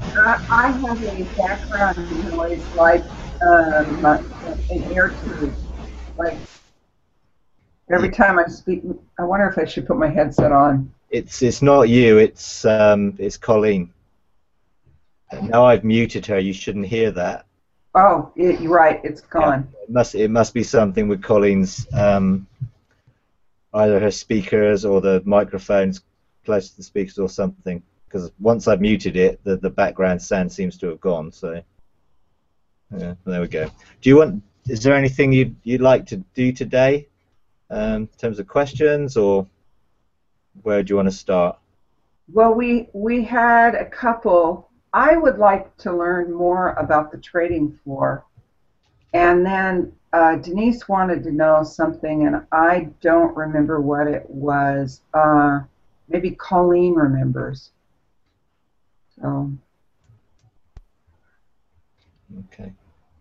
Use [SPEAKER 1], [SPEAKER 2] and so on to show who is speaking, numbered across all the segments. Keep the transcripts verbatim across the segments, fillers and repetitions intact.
[SPEAKER 1] I, I have a background noise like um, an air tube. Like
[SPEAKER 2] Yeah,
[SPEAKER 1] every time I speak, I wonder if I should put my headset on.
[SPEAKER 2] it's it's not you. It's um it's Colleen. Now I've muted her. You shouldn't hear that.
[SPEAKER 1] Oh, it, you're right. It's
[SPEAKER 2] Yeah,
[SPEAKER 1] gone.
[SPEAKER 2] it must it must be something with Colleen's um either her speakers or the microphones close to the speakers or something. Because once I've muted it, the the background sound seems to have gone. So yeah, there we go. Do you want? Is there anything you you'd like to do today, um, in terms of questions, or where do you want to start?
[SPEAKER 1] Well, we we had a couple. I would like to learn more about the trading floor, and then uh, Denise wanted to know something, and I don't remember what it was. Uh, maybe Colleen remembers. So,
[SPEAKER 2] Okay.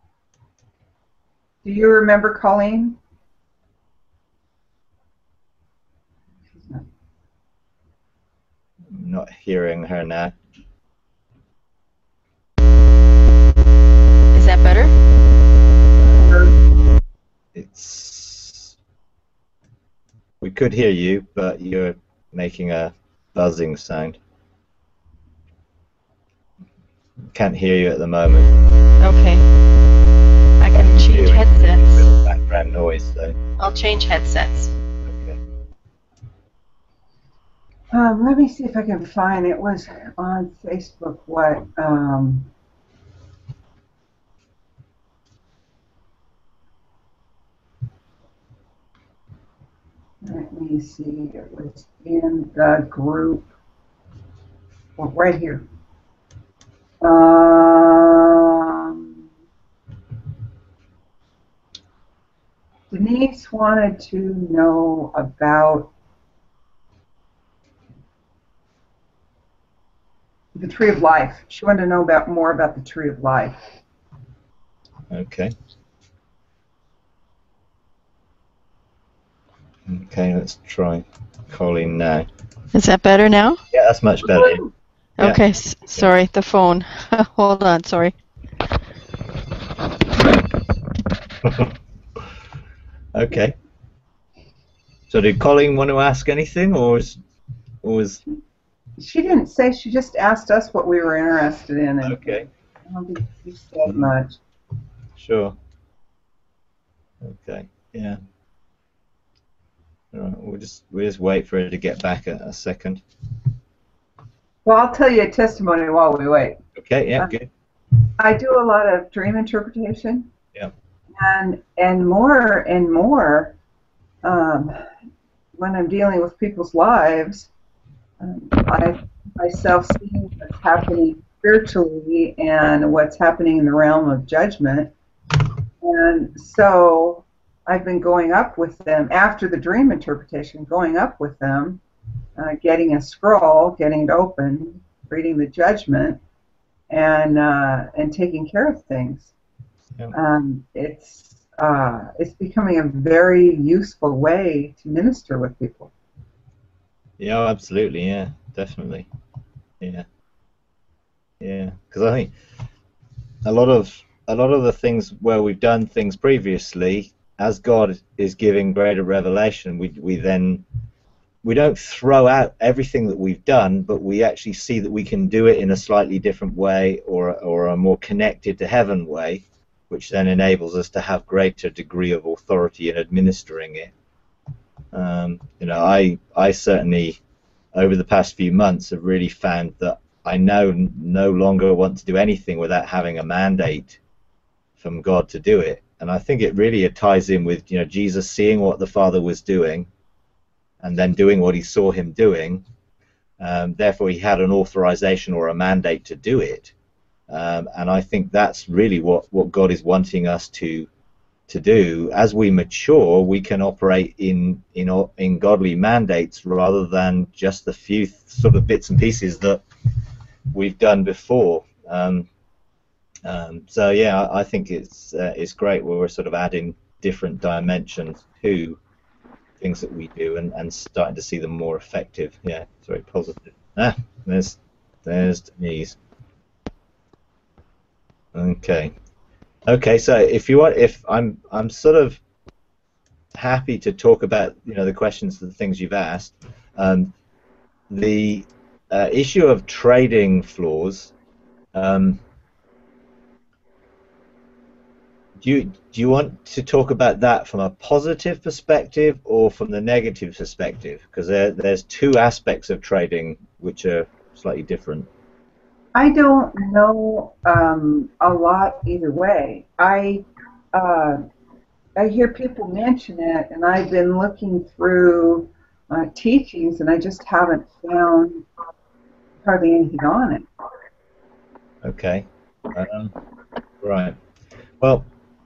[SPEAKER 1] do you remember Colleen?
[SPEAKER 2] I'm not hearing her now.
[SPEAKER 3] Is that better?
[SPEAKER 2] It's we could hear you, but you're making a buzzing sound. Can't hear you at the moment.
[SPEAKER 3] Okay. I can change
[SPEAKER 2] Little
[SPEAKER 3] headsets.
[SPEAKER 2] background noise, though.
[SPEAKER 3] I'll change headsets.
[SPEAKER 2] Okay.
[SPEAKER 1] Um, let me see if I can find it. Was on Facebook what um, let me see. It was in the group. Well, right here. Um, Denise wanted to know about the Tree of Life. She wanted to know about more about the Tree of Life.
[SPEAKER 2] Okay. Okay, let's try Colleen now.
[SPEAKER 3] Is that better now?
[SPEAKER 2] Yeah, that's much better. Yeah.
[SPEAKER 3] Okay. S sorry, the phone. Hold on. Sorry.
[SPEAKER 2] Okay. So did Colleen want to ask anything, or was, or was
[SPEAKER 1] She didn't say. She just asked us what we were interested in, and
[SPEAKER 2] okay?
[SPEAKER 1] I don't think she said much.
[SPEAKER 2] Sure. Okay. Yeah. All right. We'll just we'll just wait for her to get back a, a second.
[SPEAKER 1] Well, I'll tell you a testimony while we wait.
[SPEAKER 2] Okay. Yeah.
[SPEAKER 1] Uh,
[SPEAKER 2] Good.
[SPEAKER 1] I do a lot of dream interpretation,
[SPEAKER 2] Yeah.
[SPEAKER 1] and and more and more um, when I'm dealing with people's lives, um, I myself seeing what's happening spiritually and what's happening in the realm of judgment, and so I've been going up with them after the dream interpretation, going up with them, uh, getting a scroll, getting it open, reading the judgment, and uh, and taking care of things.
[SPEAKER 2] Yeah.
[SPEAKER 1] Um, it's uh, it's becoming a very useful way to minister with people.
[SPEAKER 2] Yeah. Absolutely. Yeah. Definitely. Yeah. Yeah. Because I think a lot of a lot of the things where we've done things previously, as God is giving greater revelation, we we then we don't throw out everything that we've done, but we actually see that we can do it in a slightly different way, or or a more connected to heaven way, which then enables us to have greater degree of authority in administering it. Um, you know, I I certainly over the past few months have really found that I now no longer want to do anything without having a mandate from God to do it. And I think it really it ties in with, you know, Jesus seeing what the Father was doing and then doing what he saw him doing. Um, therefore, he had an authorization or a mandate to do it. Um, and I think that's really what, what God is wanting us to to do. As we mature, we can operate in in in godly mandates rather than just the few sort of bits and pieces that we've done before. Um, um, so yeah, I, I think it's uh, it's great where we're sort of adding different dimensions to things that we do and, and starting to see them more effective. Yeah, it's very positive. Ah, there's there's Denise. Okay. Okay. So if you want, if I'm, I'm sort of happy to talk about, you know, the questions, the things you've asked. Um, the uh, issue of trading floors. Um, do you do you want to talk about that from a positive perspective or from the negative perspective? Because there, there's two aspects of trading which are slightly different.
[SPEAKER 1] I don't know um, a lot either way. I uh, I hear people mention it, and I've been looking through uh, teachings, and I just haven't found hardly anything on it.
[SPEAKER 2] Okay. Um, right. Well,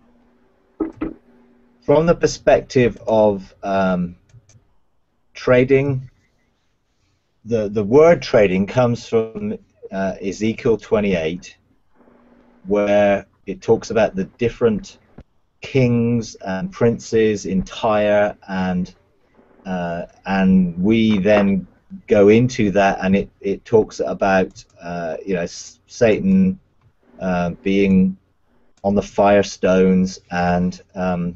[SPEAKER 2] from the perspective of um, trading, the the word trading comes from uh, Ezekiel twenty-eight, where it talks about the different kings and princes in Tyre, and uh, and we then go into that, and it, it talks about uh, you know Satan uh, being on the fire stones, and um,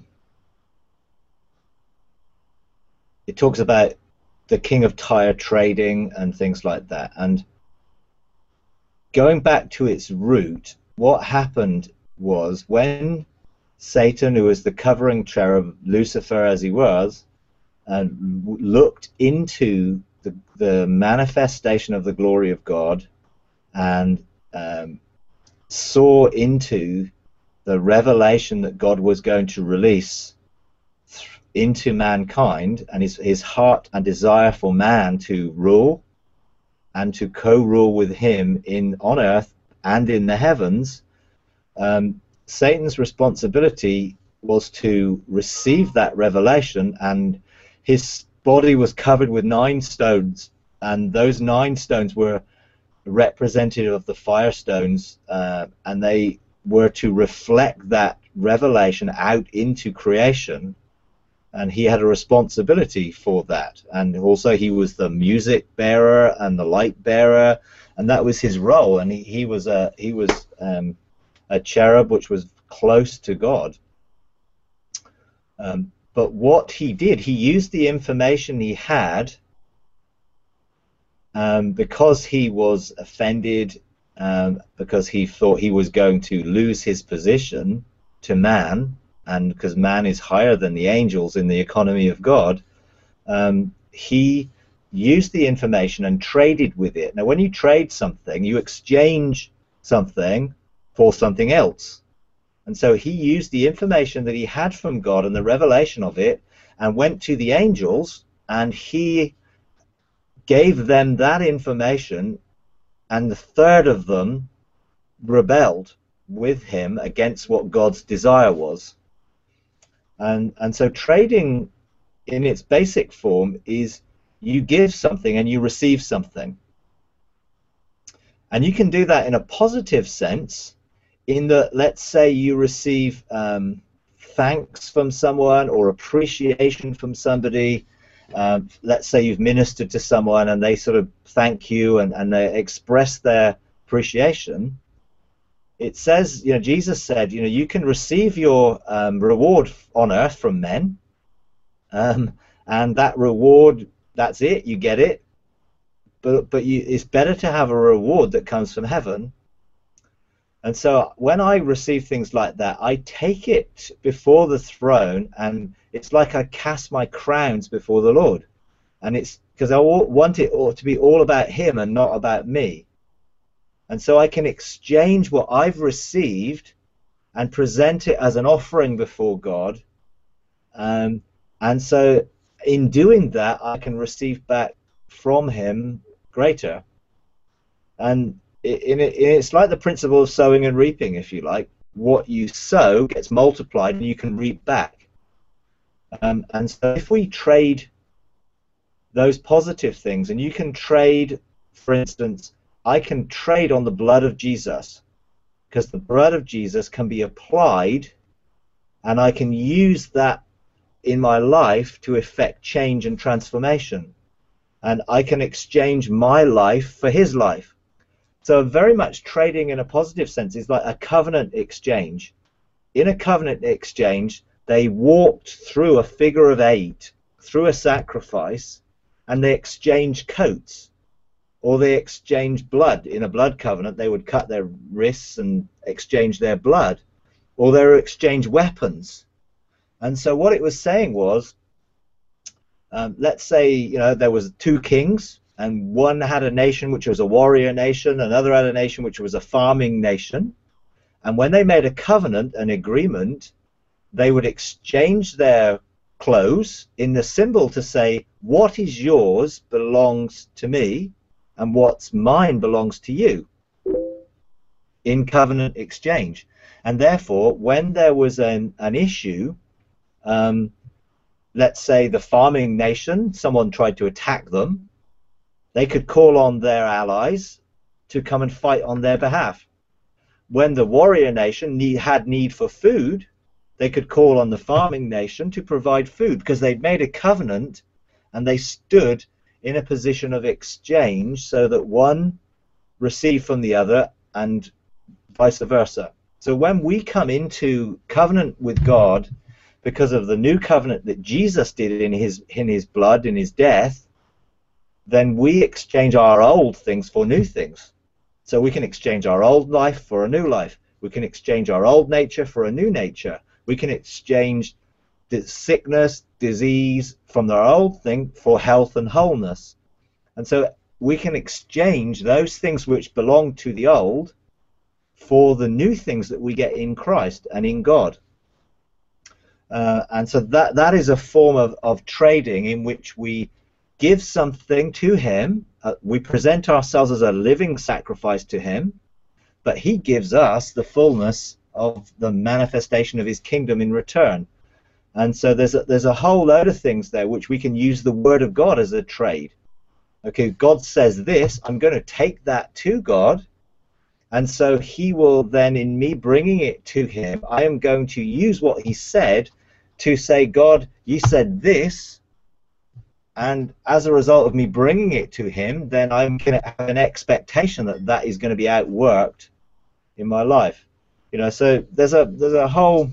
[SPEAKER 2] it talks about the king of Tyre trading and things like that. And going back to its root, what happened was when Satan, who was the covering cherub, Lucifer as he was, and looked into the, the manifestation of the glory of God, and um, saw into the revelation that God was going to release into mankind, and his, his heart and desire for man to rule and to co-rule with him in on earth and in the heavens. um, Satan's responsibility was to receive that revelation, and his body was covered with nine stones, and those nine stones were representative of the fire stones, uh, and they were to reflect that revelation out into creation, and he had a responsibility for that. And also he was the music bearer and the light bearer, and that was his role. And he, he was a he was um, a cherub which was close to God. Um, but what he did, he used the information he had, um, because he was offended, um, because he thought he was going to lose his position to man, and because man is higher than the angels in the economy of God, um, he used the information and traded with it. Now, when you trade something, you exchange something for something else. And so he used the information that he had from God and the revelation of it, and went to the angels, and he gave them that information, and the third of them rebelled with him against what God's desire was. And, and so trading in its basic form is you give something and you receive something. And you can do that in a positive sense, in that, let's say you receive um, thanks from someone or appreciation from somebody. Um, let's say you've ministered to someone and they sort of thank you, and, and they express their appreciation. It says, you know, Jesus said, you know, you can receive your um, reward on earth from men, um, and that reward, that's it, you get it. But but you, it's better to have a reward that comes from heaven. And so when I receive things like that, I take it before the throne, and it's like I cast my crowns before the Lord. And it's because I want it to be all about him and not about me. And so I can exchange what I've received and present it as an offering before God. Um, and so in doing that, I can receive back from him greater. And it, it, it's like the principle of sowing and reaping, if you like. What you sow gets multiplied and you can reap back. Um, and so if we trade those positive things, and you can trade, for instance, I can trade on the blood of Jesus, because the blood of Jesus can be applied, and I can use that in my life to effect change and transformation. And I can exchange my life for his life. So very much trading in a positive sense is like a covenant exchange. In a covenant exchange, they walked through a figure of eight, through a sacrifice, and they exchanged coats, or they exchanged blood. In a blood covenant, they would cut their wrists and exchange their blood, or they would exchange weapons. And so what it was saying was, um, let's say, you know, there was two kings, and one had a nation which was a warrior nation, another had a nation which was a farming nation. And when they made a covenant, an agreement, they would exchange their clothes in the symbol to say, what is yours belongs to me, and what's mine belongs to you, in covenant exchange. And therefore, when there was an, an issue, um, let's say the farming nation, someone tried to attack them, they could call on their allies to come and fight on their behalf. When the warrior nation need, had need for food, they could call on the farming nation to provide food, because they'd made a covenant and they stood in a position of exchange so that one received from the other and vice versa. So when we come into covenant with God because of the new covenant that Jesus did in his, in his blood, in his death, then we exchange our old things for new things. So we can exchange our old life for a new life. We can exchange our old nature for a new nature. We can exchange the sickness, disease from our old thing for health and wholeness. And so we can exchange those things which belong to the old for the new things that we get in Christ and in God. Uh, and so that, that is a form of, of trading in which we give something to him. Uh, we present ourselves as a living sacrifice to him, but he gives us the fullness of the manifestation of his kingdom in return. And so there's a, there's a whole load of things there which we can use the word of God as a trade. Okay, God says this, I'm going to take that to God, and so he will then, in me bringing it to him, I am going to use what he said to say, God, you said this, and as a result of me bringing it to him, then I'm going to have an expectation that that is going to be outworked in my life. You know, so there's a there's a whole,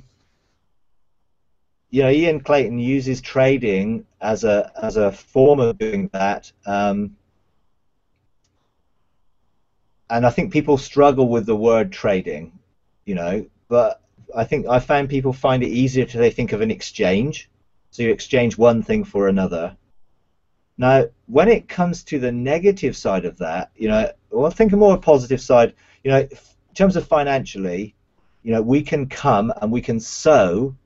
[SPEAKER 2] you know, Ian Clayton uses trading as a as a form of doing that, um, and I think people struggle with the word trading, you know, but I think I found people find it easier to they think of an exchange, so you exchange one thing for another. Now, when it comes to the negative side of that, you know, well, think a more positive side. You know, in terms of financially, you know, we can come and we can sow,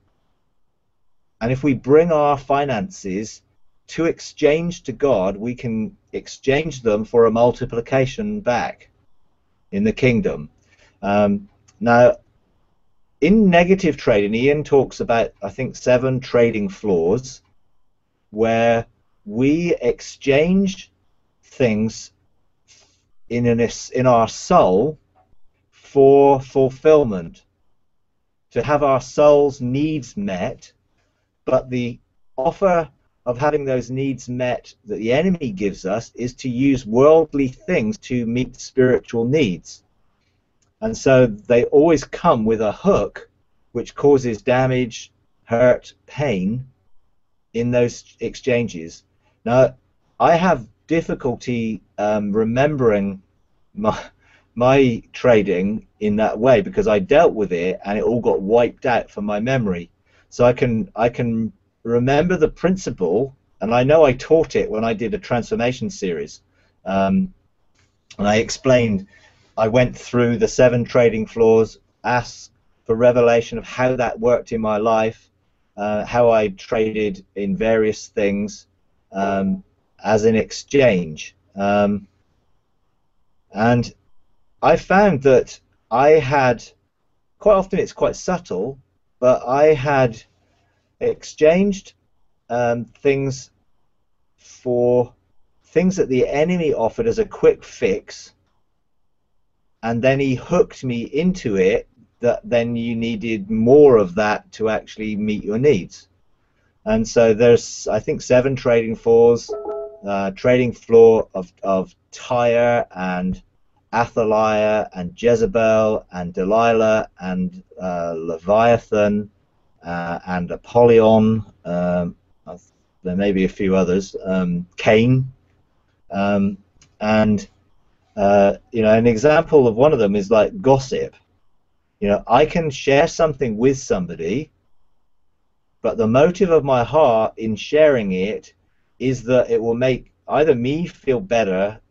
[SPEAKER 2] and if we bring our finances to exchange to God, we can exchange them for a multiplication back in the kingdom. Um, now, in negative trading, Ian talks about, I think, seven trading floors where we exchange things in an, in our soul for fulfillment, to have our soul's needs met, but the offer of having those needs met that the enemy gives us is to use worldly things to meet spiritual needs. And so they always come with a hook which causes damage, hurt, pain in those exchanges. Now, I have difficulty um, remembering my, my trading in that way because I dealt with it and it all got wiped out from my memory. So I can I can remember the principle, and I know I taught it when I did a transformation series, um, and I explained. I went through the seven trading floors, asked for revelation of how that worked in my life, uh, how I traded in various things um, as an exchange, um, and I found that I had, quite often it's quite subtle, but I had exchanged um, things for things that the enemy offered as a quick fix, and then he hooked me into it that then you needed more of that to actually meet your needs. And so there's, I think, seven trading floors, uh, trading floor of, of tire and Athaliah and Jezebel and Delilah and uh, Leviathan uh, and Apollyon. Um, there may be a few others. Um, Cain, um, and uh, you know, an example of one of them is like gossip. You know, I can share something with somebody, but the motive of my heart in sharing it is that it will make either me feel better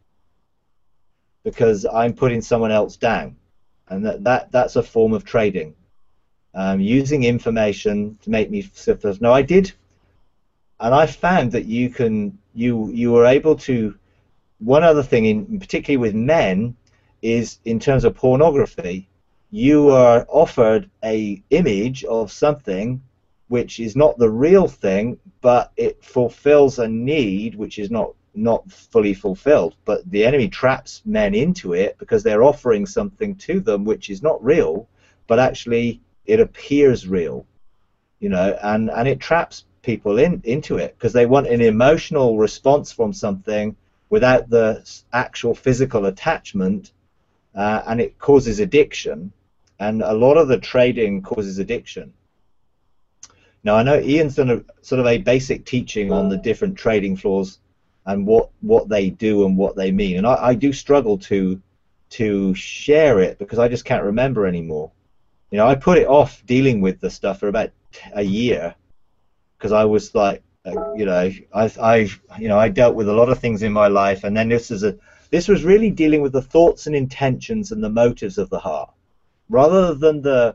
[SPEAKER 2] because I'm putting someone else down, and that, that that's a form of trading, um, using information to make me feel. No, I did, and I found that you can you you were able to. One other thing, in particularly with men, is in terms of pornography, you are offered a image of something which is not the real thing, but it fulfills a need which is not not fully fulfilled. But the enemy traps men into it because they're offering something to them which is not real, but actually it appears real, you know, and and it traps people in into it because they want an emotional response from something without the actual physical attachment, uh, and it causes addiction, and a lot of the trading causes addiction. Now, I know Ian's done a sort of a basic teaching on the different trading floors and what what they do and what they mean, and I, I do struggle to to share it because I just can't remember anymore. You know, I put it off dealing with the stuff for about a year because I was like, uh, you know, I I you know I dealt with a lot of things in my life, and then this is a this was really dealing with the thoughts and intentions and the motives of the heart, rather than the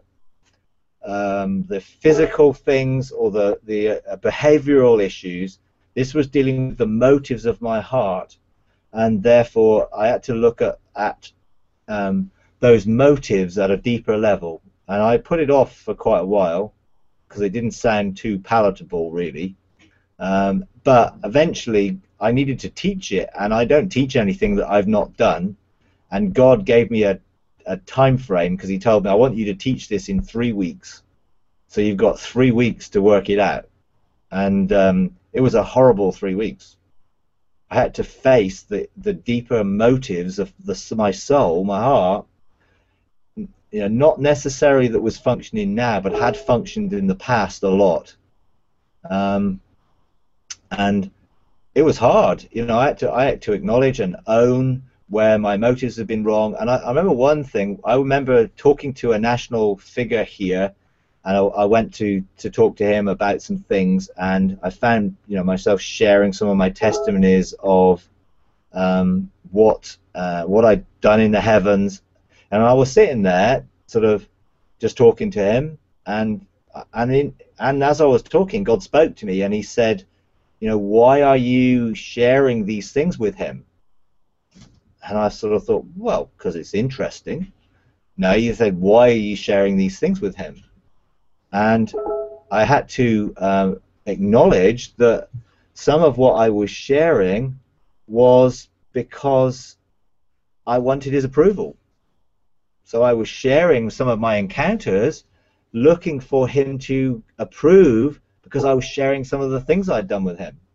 [SPEAKER 2] um, the physical things or the the uh, behavioral issues. This was dealing with the motives of my heart, and therefore I had to look at at um, those motives at a deeper level. And I put it off for quite a while because it didn't sound too palatable, really. Um, but eventually, I needed to teach it, and I don't teach anything that I've not done. And God gave me a a time frame because He told me, I want you to teach this in three weeks. So you've got three weeks to work it out. And um, it was a horrible three weeks. I had to face the, the deeper motives of the, my soul, my heart, you know, not necessarily that was functioning now, but had functioned in the past a lot. Um, and it was hard. You know, I had to, I had to acknowledge and own where my motives have been wrong. And I, I remember one thing. I remember talking to a national figure here, and I, I went to to talk to him about some things, and I found, you know, myself sharing some of my testimonies of um, what uh, what I'd done in the heavens, and I was sitting there, sort of just talking to him, and and in and as I was talking, God spoke to me, and He said, you know, why are you sharing these things with him? And I sort of thought, well, because it's interesting. No, you said, why are you sharing these things with him? And I had to um, acknowledge that some of what I was sharing was because I wanted his approval. So I was sharing some of my encounters looking for him to approve because I was sharing some of the things I'd done with him.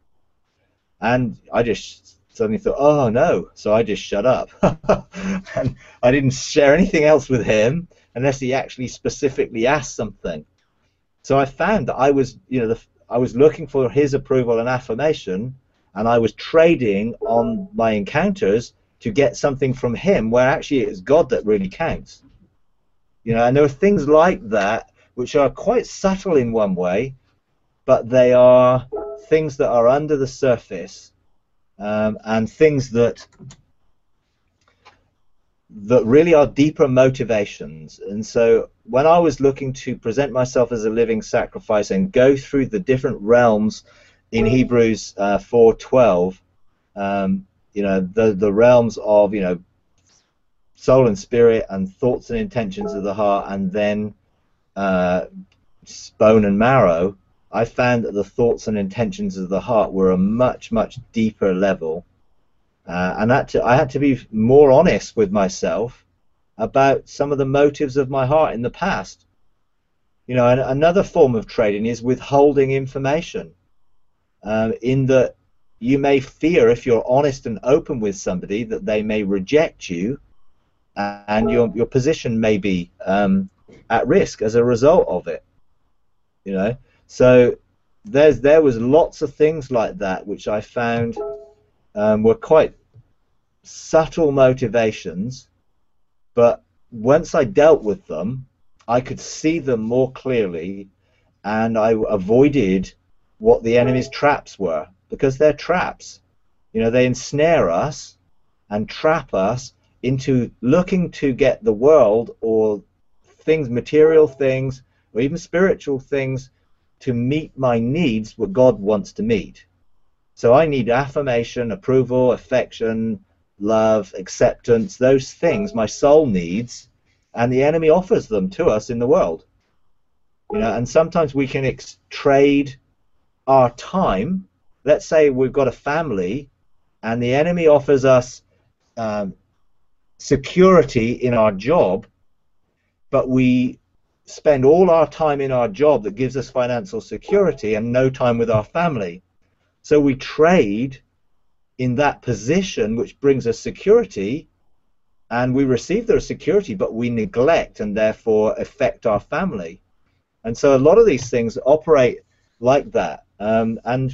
[SPEAKER 2] And I just suddenly thought, oh no, so I just shut up. And I didn't share anything else with him unless he actually specifically asked something. So I found that I was, you know, the, I was looking for his approval and affirmation, and I was trading on my encounters to get something from him, where actually it's God that really counts. You know, and there are things like that which are quite subtle in one way, but they are things that are under the surface. Um, and things that that really are deeper motivations. And so when I was looking to present myself as a living sacrifice and go through the different realms in Hebrews uh, four twelve, um, you know, the the realms of, you know, soul and spirit and thoughts and intentions of the heart, and then uh, bone and marrow, I found that the thoughts and intentions of the heart were a much, much deeper level, uh, and that to, I had to be more honest with myself about some of the motives of my heart in the past. You know, and another form of trading is withholding information, um, in that you may fear, if you're honest and open with somebody, that they may reject you, and your your position may be um, at risk as a result of it. You know, so there's there was lots of things like that which I found um, were quite subtle motivations, but once I dealt with them, I could see them more clearly, and I avoided what the enemy's traps were, because they're traps. You know, they ensnare us and trap us into looking to get the world or things, material things, or even spiritual things, to meet my needs, what God wants to meet. So I need affirmation, approval, affection, love, acceptance, those things my soul needs, and the enemy offers them to us in the world. You know, and sometimes we can ex trade our time. Let's say we've got a family, and the enemy offers us um, security in our job, but we spend all our time in our job that gives us financial security and no time with our family. So we trade in that position which brings us security, and we receive the security, but we neglect and therefore affect our family. And so a lot of these things operate like that. Um, and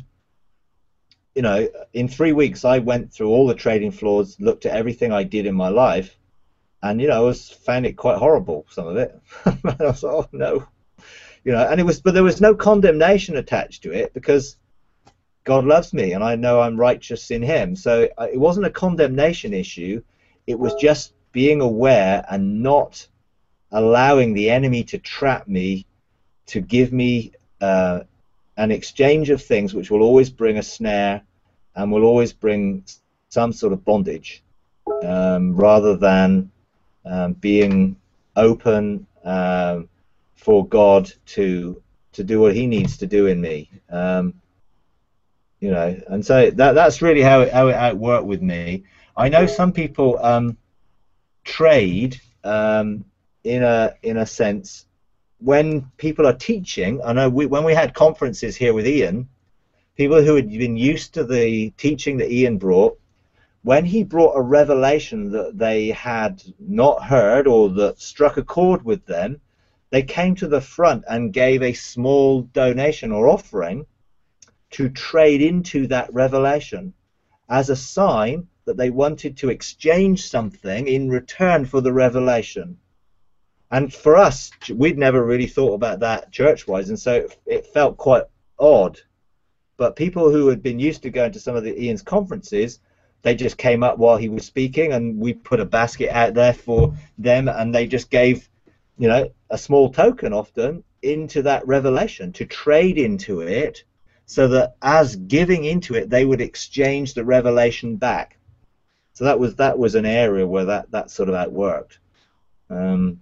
[SPEAKER 2] you know, in three weeks I went through all the trading floors, looked at everything I did in my life, and you know, I was found it quite horrible, some of it. I was like, oh no, you know, and it was, but there was no condemnation attached to it, because God loves me and I know I'm righteous in Him. So it wasn't a condemnation issue. It was just being aware and not allowing the enemy to trap me, to give me uh, an exchange of things which will always bring a snare and will always bring some sort of bondage, um, rather than um, being open um, for God to to do what He needs to do in me. Um, you know, and so that that's really how it, how it, how it worked with me. I know some people um, trade um, in a in a sense when people are teaching. I know we, when we had conferences here with Ian, people who had been used to the teaching that Ian brought, when he brought a revelation that they had not heard or that struck a chord with them, they came to the front and gave a small donation or offering to trade into that revelation as a sign that they wanted to exchange something in return for the revelation. And for us, we'd never really thought about that church-wise, and so it felt quite odd. But people who had been used to going to some of the Ian's conferences, they just came up while he was speaking, and we put a basket out there for them, and they just gave, you know, a small token often into that revelation to trade into it, so that as giving into it, they would exchange the revelation back. So that was that was an area where that that sort of outworked. Um,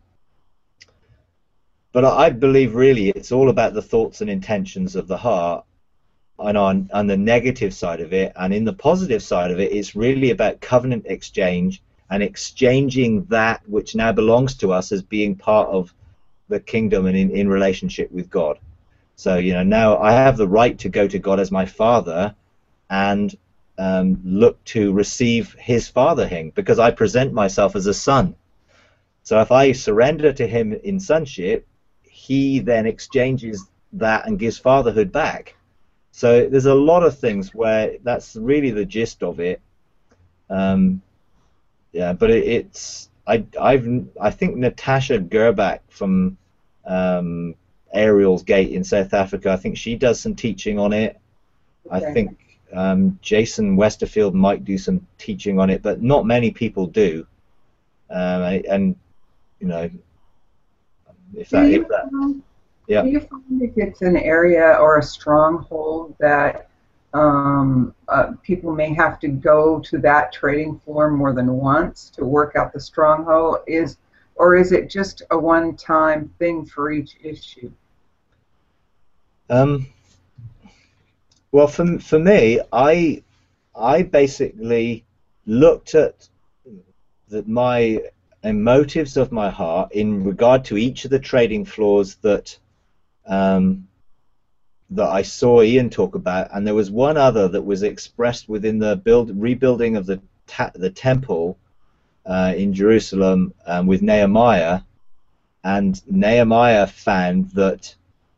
[SPEAKER 2] but I believe really it's all about the thoughts and intentions of the heart, and on on the negative side of it, and in the positive side of it, it's really about covenant exchange and exchanging that which now belongs to us as being part of the kingdom and in, in relationship with God. So, you know, now I have the right to go to God as my Father and um, look to receive His fathering, because I present myself as a son. So if I surrender to Him in sonship, He then exchanges that and gives fatherhood back. So there's a lot of things where that's really the gist of it. Um, yeah, but it, it's I I've I think Natasha Gerbach from um, Ariel's Gate in South Africa, I think she does some teaching on it. Okay. I think um, Jason Westerfield might do some teaching on it, but not many people do. Um, and, and you know, if that, if that yeah.
[SPEAKER 1] Do you find if it's an area or a stronghold that um, uh, people may have to go to that trading floor more than once to work out the stronghold, is, or is it just a one-time thing for each issue?
[SPEAKER 2] Um, well, for for me, I I basically looked at the, my motives of my heart in regard to each of the trading floors that um, that I saw Ian talk about, and there was one other that was expressed within the build rebuilding of the ta the temple, uh, in Jerusalem um, with Nehemiah, and Nehemiah found that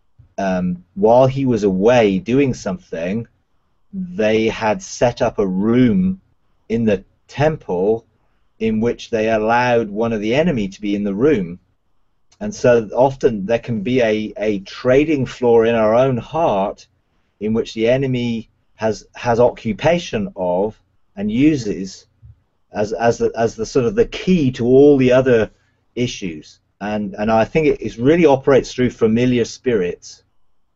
[SPEAKER 2] um, while he was away doing something, they had set up a room in the temple in which they allowed one of the enemy to be in the room. And so often there can be a, a trading floor in our own heart in which the enemy has has occupation of and uses as as the, as the sort of the key to all the other issues. And and I think it, it really operates through familiar spirits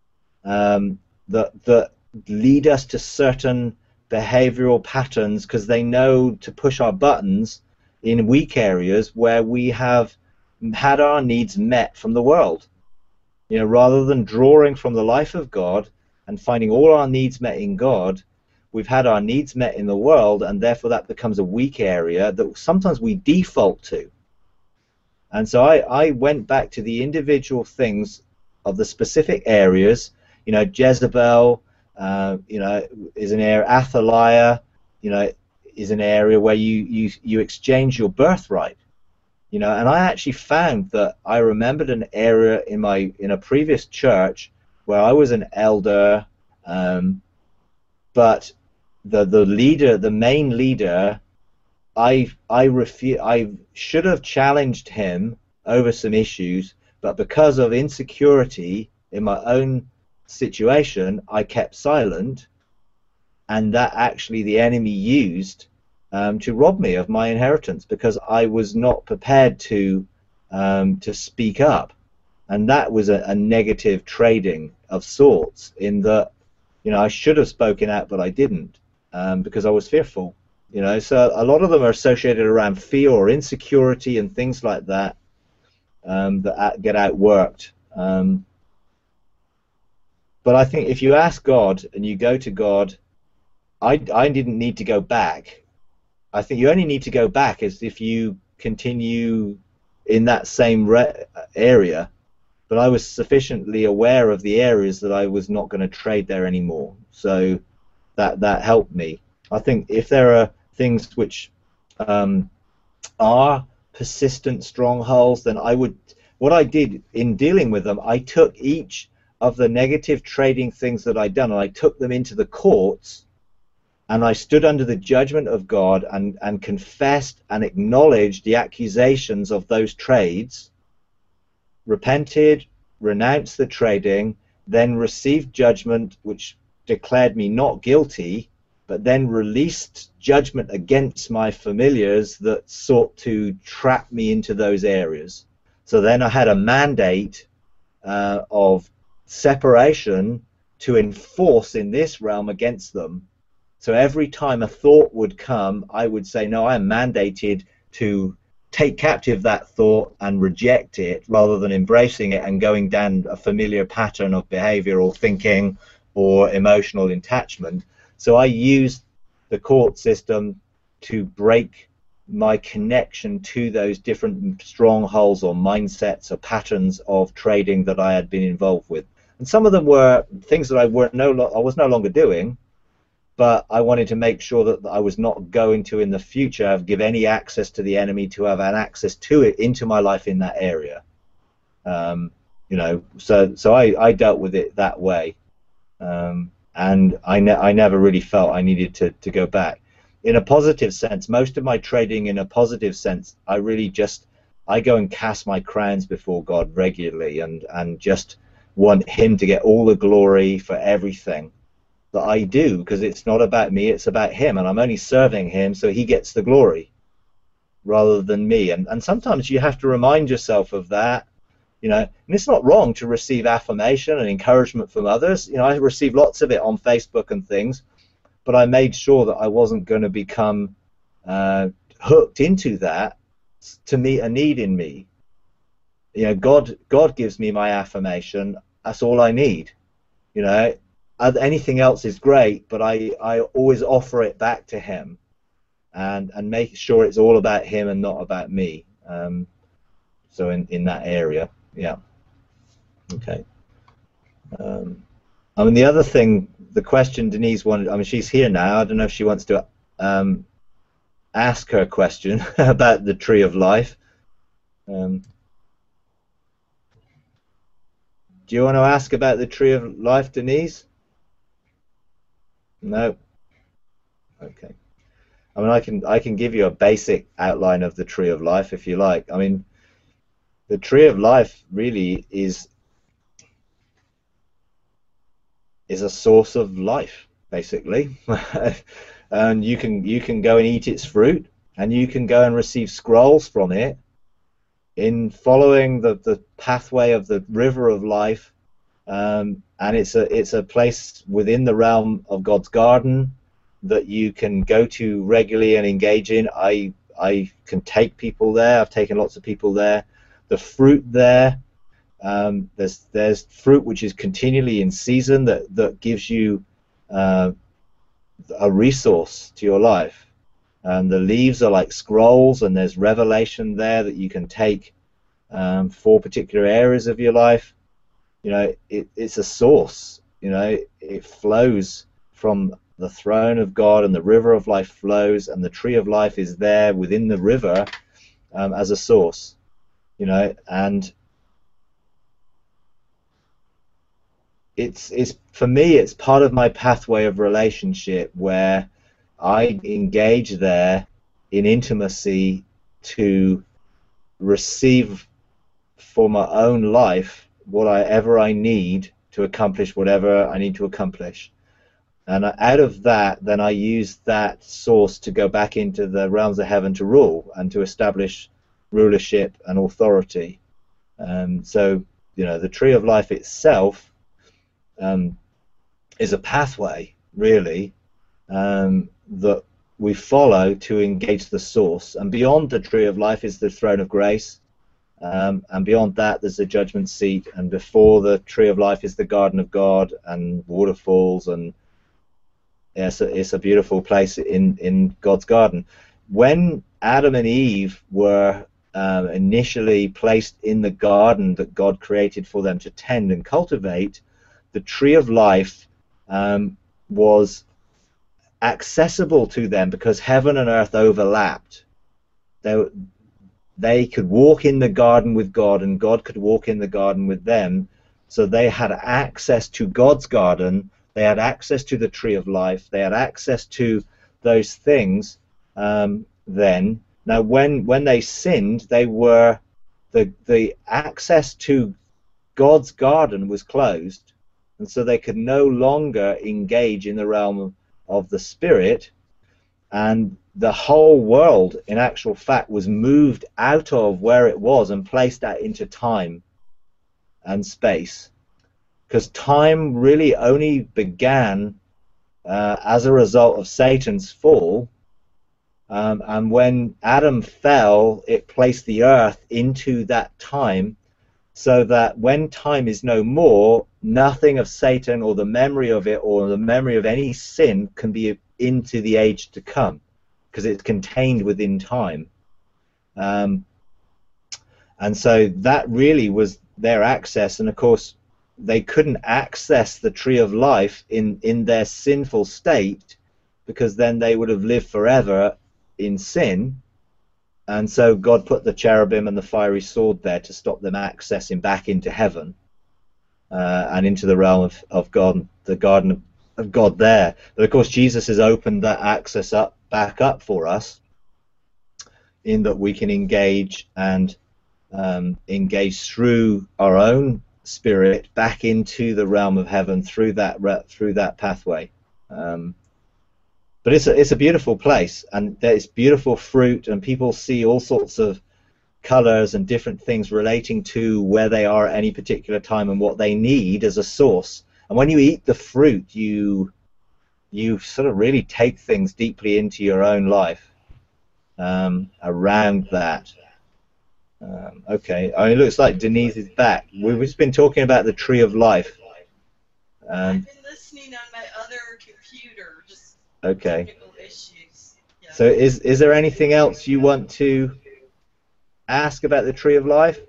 [SPEAKER 2] um, that that lead us to certain behavioral patterns because they know to push our buttons in weak areas where we have had our needs met from the world. You know, rather than drawing from the life of God and finding all our needs met in God, we've had our needs met in the world, and therefore that becomes a weak area that sometimes we default to. And so I, I went back to the individual things of the specific areas. You know, Jezebel, uh, you know, is an area. Athaliah, you know, is an area where you you you exchange your birthright. You know, and I actually found that I remembered an area in my in a previous church where I was an elder, um, but the the leader, the main leader, I I refu- I should have challenged him over some issues, but because of insecurity in my own situation, I kept silent, and that actually the enemy used um, to rob me of my inheritance because I was not prepared to um, to speak up, and that was a, a negative trading of sorts. In that, you know, I should have spoken out, but I didn't um, because I was fearful. You know, so a lot of them are associated around fear or insecurity and things like that um, that get outworked. Um, but I think if you ask God and you go to God, I, I didn't need to go back. I think you only need to go back as if you continue in that same re area. But I was sufficiently aware of the areas that I was not going to trade there anymore. So that that helped me. I think if there are things which um, are persistent strongholds, then I would, what I did in dealing with them, I took each of the negative trading things that I'd done and I took them into the courts, and I stood under the judgment of God and, and confessed and acknowledged the accusations of those trades, repented, renounced the trading, then received judgment which declared me not guilty, but then released judgment against my familiars that sought to trap me into those areas. So then I had a mandate uh, of separation to enforce in this realm against them. So every time a thought would come, I would say, no, I am mandated to take captive that thought and reject it rather than embracing it and going down a familiar pattern of behavior or thinking or emotional attachment. So I used the court system to break my connection to those different strongholds or mindsets or patterns of trading that I had been involved with. And some of them were things that I were no lo I was no longer doing, but I wanted to make sure that I was not going to in the future give any access to the enemy to have an access to it into my life in that area. Um, you know, so so I, I dealt with it that way. Um, and I, ne I never really felt I needed to, to go back. In a positive sense, most of my trading in a positive sense, I really just, I go and cast my crowns before God regularly and, and just want Him to get all the glory for everything that I do, because it's not about me, it's about Him, and I'm only serving Him so He gets the glory rather than me. And, and sometimes you have to remind yourself of that. You know, and it's not wrong to receive affirmation and encouragement from others. You know, I received lots of it on Facebook and things, but I made sure that I wasn't going to become uh, hooked into that to meet a need in me. You know, God, God gives me my affirmation. That's all I need. You know, anything else is great, but I, I always offer it back to Him, and and make sure it's all about Him and not about me. Um, so in in that area. Yeah. Okay. Um, I mean, the other thing, the question Denise wanted, I mean, she's here now. I don't know if she wants to um, ask her question about the tree of life. Um, do you want to ask about the tree of life, Denise? No. Okay. I mean, I can I can give you a basic outline of the tree of life if you like. I mean, the tree of life really is is a source of life, basically. And you can you can go and eat its fruit, and you can go and receive scrolls from it in following the, the pathway of the river of life. Um, and it's a it's a place within the realm of God's garden that you can go to regularly and engage in. I I can take people there. I've taken lots of people there. The fruit there, um, there's there's fruit which is continually in season that that gives you uh, a resource to your life. And the leaves are like scrolls, and there's revelation there that you can take um, for particular areas of your life. You know, it, it's a source. You know, it flows from the throne of God, and the river of life flows, and the tree of life is there within the river um, as a source. You know, and it's it's for me, it's part of my pathway of relationship where I engage there in intimacy to receive for my own life whatever I need to accomplish whatever I need to accomplish. And out of that, then I use that source to go back into the realms of heaven to rule and to establish rulership and authority. Um, so, you know, the tree of life itself um, is a pathway, really, um, that we follow to engage the source. And beyond the tree of life is the throne of grace. Um, and beyond that, there's the judgment seat. And before the tree of life is the garden of God and waterfalls, and yeah, it's, a, it's a beautiful place in, in God's garden. When Adam and Eve were um, initially placed in the garden that God created for them to tend and cultivate, the tree of life um, was accessible to them because heaven and earth overlapped. They, they could walk in the garden with God, and God could walk in the garden with them. So they had access to God's garden. They had access to the tree of life. They had access to those things um, then. Now, when when they sinned, they were the the access to God's garden was closed, and so they could no longer engage in the realm of, of the spirit. And the whole world, in actual fact, was moved out of where it was and placed out into time and space. Because time really only began uh, as a result of Satan's fall, um, and when Adam fell, it placed the earth into that time, so that when time is no more, nothing of Satan or the memory of it or the memory of any sin can be into the age to come, because it's contained within time. Um, and so that really was their access, and of course they couldn't access the tree of life in, in their sinful state, because then they would have lived forever in sin. And so God put the cherubim and the fiery sword there to stop them accessing back into heaven uh, and into the realm of, of God, the garden of, of God there. But of course Jesus has opened that access up back up for us, in that we can engage and um, engage through our own spirit back into the realm of heaven through that through that pathway. Um, but it's a, it's a beautiful place, and there's beautiful fruit, and people see all sorts of colors and different things relating to where they are at any particular time and what they need as a source. And when you eat the fruit, you you sort of really take things deeply into your own life um, around that. Um, okay, I mean, it looks like Denise is back. We've just been talking about the tree of life. Um,
[SPEAKER 4] I've been listening on my other computer. Just
[SPEAKER 2] okay.
[SPEAKER 4] technical issues. Yeah.
[SPEAKER 2] So is is there anything else you want to ask about the tree of life?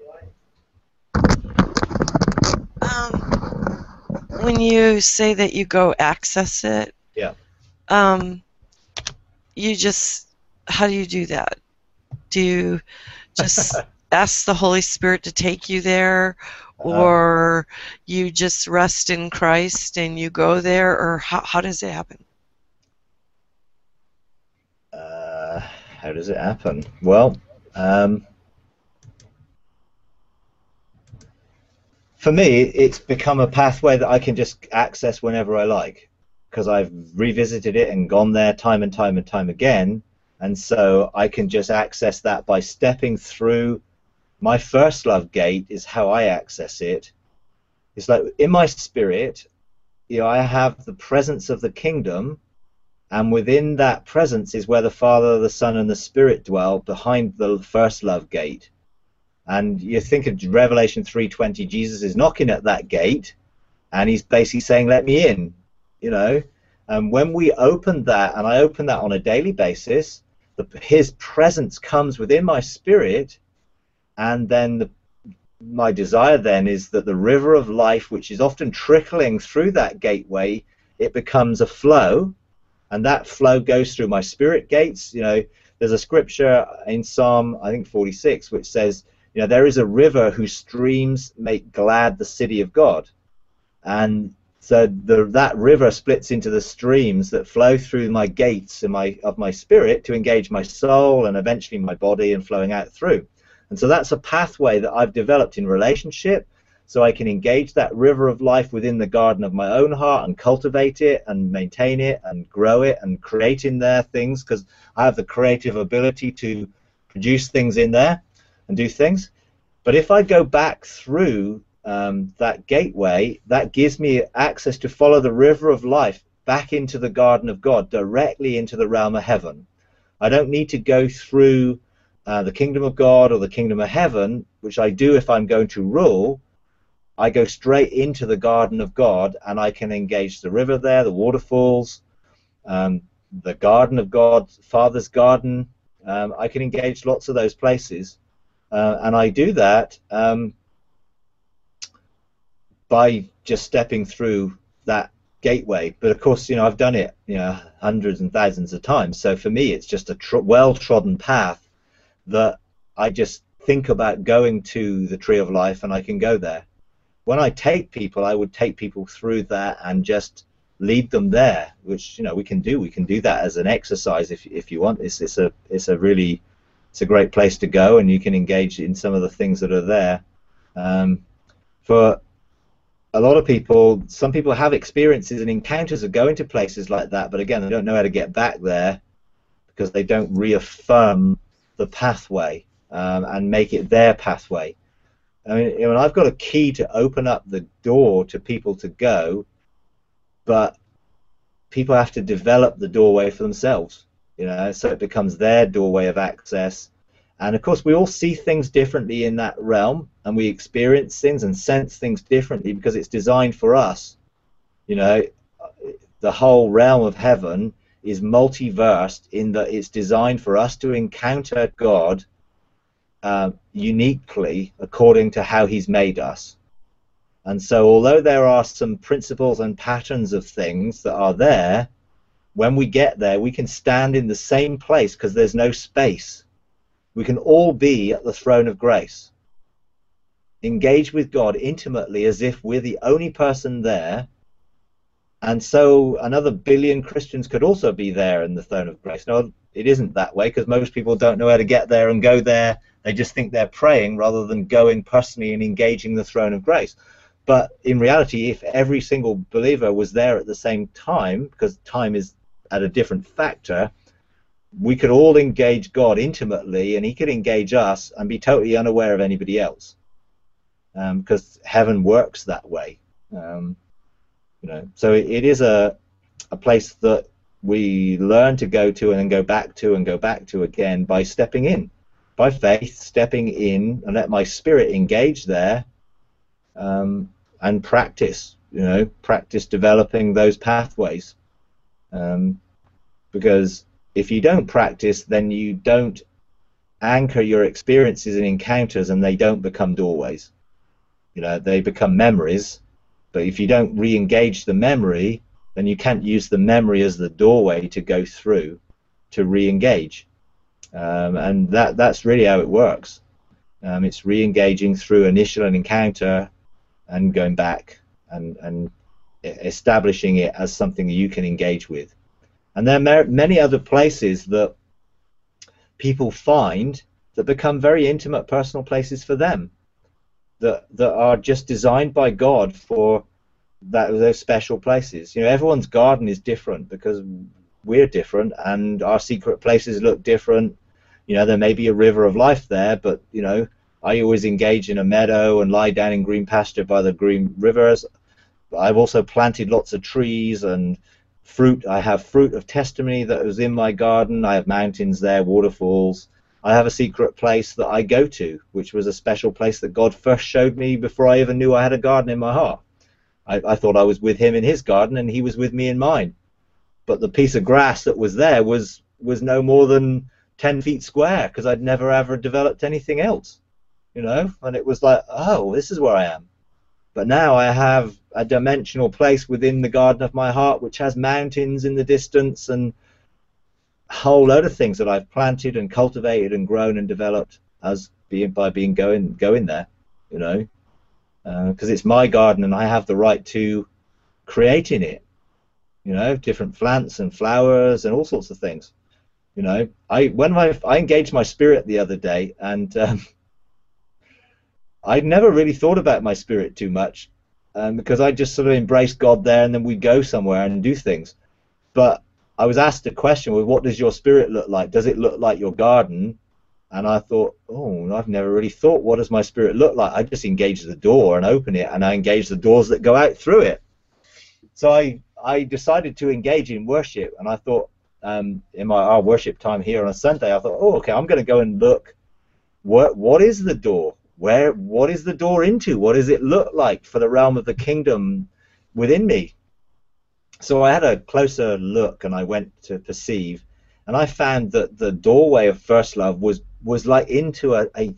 [SPEAKER 4] Um, when you say that you go access it,
[SPEAKER 2] Yeah.
[SPEAKER 4] um, you just how do you do that? Do you just ask the Holy Spirit to take you there, or you just rest in Christ and you go there, or how, how does it happen?
[SPEAKER 2] Uh, how does it happen? Well, um, for me, it's become a pathway that I can just access whenever I like, because I've revisited it and gone there time and time and time again, and so I can just access that by stepping through my first love gate. Is how I access it. It's like in my spirit, you know, I have the presence of the kingdom, and within that presence is where the Father, the Son, and the Spirit dwell, behind the first love gate. And you think of Revelation three twenty, Jesus is knocking at that gate, and he's basically saying, let me in, you know. And when we open that, and I open that on a daily basis, the, his presence comes within my spirit, and then the, my desire then is that the river of life, which is often trickling through that gateway, it becomes a flow, and that flow goes through my spirit gates. You know, there's a scripture in Psalm, I think forty-six, which says, you know, there is a river whose streams make glad the city of God. And so the, that river splits into the streams that flow through my gates in my, of my spirit to engage my soul and eventually my body and flowing out through. And so that's a pathway that I've developed in relationship, so I can engage that river of life within the garden of my own heart and cultivate it and maintain it and grow it and create in there things, because I have the creative ability to produce things in there and do things. But if I go back through um, that gateway, that gives me access to follow the river of life back into the garden of God, directly into the realm of heaven. I don't need to go through uh, the kingdom of God or the kingdom of heaven, which I do if I'm going to rule. I go straight into the garden of God, and I can engage the river there, the waterfalls, um, the garden of God, Father's garden. Um, I can engage lots of those places. Uh, and I do that um, by just stepping through that gateway. But of course, you know, I've done it, you know, hundreds and thousands of times. So for me, it's just a tr well-trodden path that I just think about going to the tree of life, and I can go there. When I take people, I would take people through that and just lead them there, which, you know, we can do. We can do that as an exercise if if you want. It's it's a it's a really It's a great place to go, and you can engage in some of the things that are there. Um, for a lot of people, some people have experiences and encounters of going to places like that, but again, they don't know how to get back there because they don't reaffirm the pathway um, and make it their pathway. I mean, you know, I've got a key to open up the door to people to go, but people have to develop the doorway for themselves. You know, so it becomes their doorway of access. And of course, we all see things differently in that realm, and we experience things and sense things differently because it's designed for us. You know, the whole realm of heaven is multiversed in that it's designed for us to encounter God uh, uniquely according to how He's made us. And so, although there are some principles and patterns of things that are there, when we get there, we can stand in the same place because there's no space. We can all be at the throne of grace, engage with God intimately as if we're the only person there. And so another billion Christians could also be there in the throne of grace. No, it isn't that way, because most people don't know how to get there and go there. They just think they're praying rather than going personally and engaging the throne of grace. But in reality, if every single believer was there at the same time, because time is at a different factor, we could all engage God intimately, and He could engage us and be totally unaware of anybody else, because um, heaven works that way. Um, you know, so it, it is a a place that we learn to go to and then go back to and go back to again by stepping in, by faith, stepping in, and let my spirit engage there, um, and practice. You know, practice developing those pathways. Um, because if you don't practice, then you don't anchor your experiences and encounters, and they don't become doorways. You know, they become memories. But if you don't re-engage the memory, then you can't use the memory as the doorway to go through to re-engage. Um, and that that's really how it works. Um, it's re-engaging through initial encounter and going back and, and establishing it as something you can engage with. And there are many other places that people find that become very intimate personal places for them, that that are just designed by God for that those special places. You know, everyone's garden is different because we're different, and our secret places look different. You know, there may be a river of life there, but you know, I always engage in a meadow and lie down in green pasture by the green rivers. I've also planted lots of trees and fruit. I have fruit of testimony that was in my garden. I have mountains there, waterfalls. I have a secret place that I go to, which was a special place that God first showed me before I even knew I had a garden in my heart. I, I thought I was with him in his garden and he was with me in mine. But the piece of grass that was there was, was no more than ten feet square, because I'd never ever developed anything else, you know, and it was like, oh, this is where I am. But now I have a dimensional place within the garden of my heart, which has mountains in the distance and a whole load of things that I've planted and cultivated and grown and developed as being by being going going there, you know, because uh, it's my garden and I have the right to create in it, you know, different plants and flowers and all sorts of things. You know, I when I I engaged my spirit the other day, and um, I'd never really thought about my spirit too much, um, because I just sort of embraced God there, and then we'd go somewhere and do things. But I was asked a question: well, what does your spirit look like? Does it look like your garden? And I thought, oh, I've never really thought, what does my spirit look like? I just engage the door and open it, and I engage the doors that go out through it. So I I decided to engage in worship, and I thought, um, in my our worship time here on a Sunday, I thought, oh, okay, I'm going to go and look. What what is the door? Where what is the door into? What does it look like for the realm of the kingdom within me? So I had a closer look, and I went to perceive, and I found that the doorway of first love was was like into a a,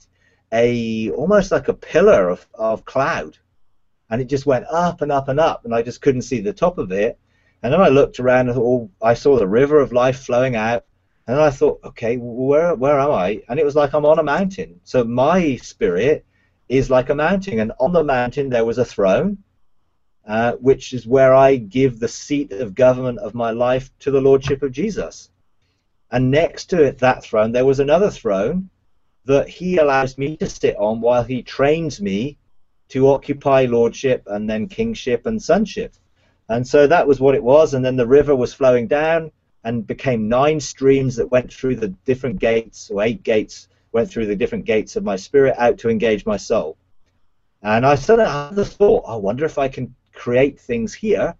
[SPEAKER 2] a almost like a pillar of of cloud, and it just went up and up and up, and I just couldn't see the top of it. And then I looked around and thought, oh, I saw the river of life flowing out. And then I thought, okay, where where am I? And it was like I'm on a mountain. So my spirit is like a mountain. And on the mountain there was a throne, uh, which is where I give the seat of government of my life to the Lordship of Jesus. And next to it, that throne, there was another throne that he allows me to sit on while he trains me to occupy lordship and then kingship and sonship. And so that was what it was, and then the river was flowing down and became nine streams that went through the different gates, or eight gates, went through the different gates of my spirit out to engage my soul. And I suddenly had the thought, I wonder if I can create things here,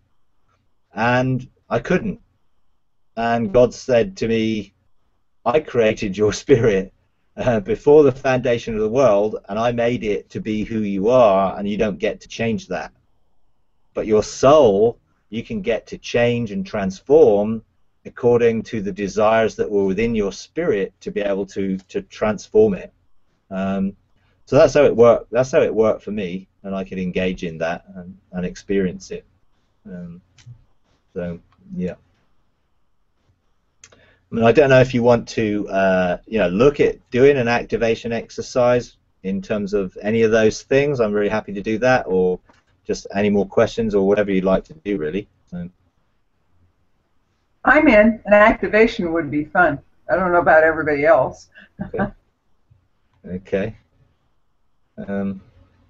[SPEAKER 2] and I couldn't. And God said to me, I created your spirit uh, before the foundation of the world, and I made it to be who you are, and you don't get to change that. But your soul, you can get to change and transform according to the desires that were within your spirit to be able to to transform it. Um, so that's how it worked. That's how it worked for me, and I could engage in that and, and experience it. Um, so yeah. I mean, I don't know if you want to, uh, you know, look at doing an activation exercise in terms of any of those things. I'm really happy to do that, or just any more questions or whatever you'd like to do, really. So.
[SPEAKER 1] I'm in. An activation would be fun. I don't know about everybody else.
[SPEAKER 2] Okay. Okay. Um,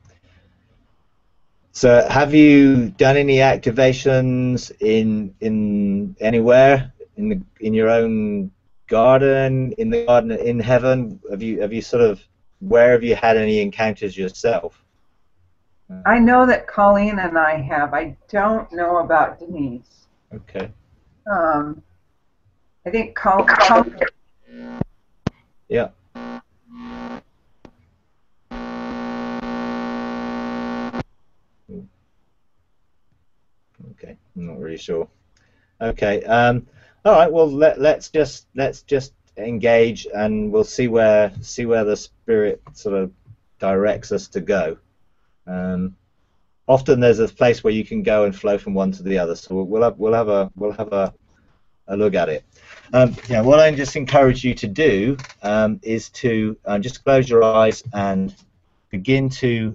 [SPEAKER 2] so, have you done any activations in in anywhere in the in your own garden, in the garden in heaven? Have you have you sort of where have you had any encounters yourself?
[SPEAKER 1] I know that Colleen and I have. I don't know about Denise.
[SPEAKER 2] Okay.
[SPEAKER 1] Um, I think Col Colleen.
[SPEAKER 2] Yeah. Okay, I'm not really sure. Okay. Um, all right. Well, let let's just let's just engage, and we'll see where see where the spirit sort of directs us to go. Um, often there's a place where you can go and flow from one to the other, so we'll, we'll have we'll have a we'll have a, a look at it. um, yeah, what I just encourage you to do um, is to uh, just close your eyes and begin to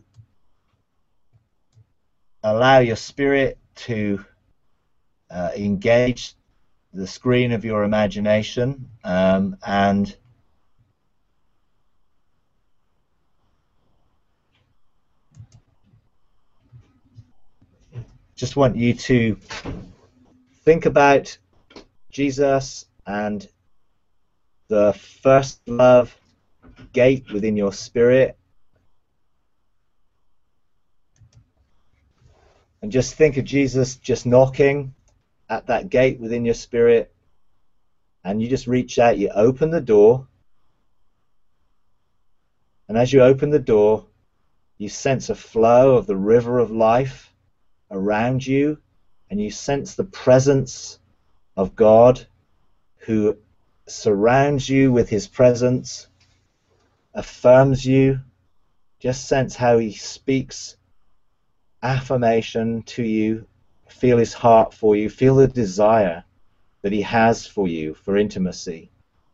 [SPEAKER 2] allow your spirit to uh, engage the screen of your imagination, um, and just want you to think about Jesus and the first love gate within your spirit, and just think of Jesus just knocking at that gate within your spirit, and you just reach out, you open the door, and as you open the door, you sense a flow of the river of life around you, and you sense the presence of God who surrounds you with his presence, affirms you. Just sense how he speaks affirmation to you. Feel his heart for you. Feel the desire that he has for you for intimacy.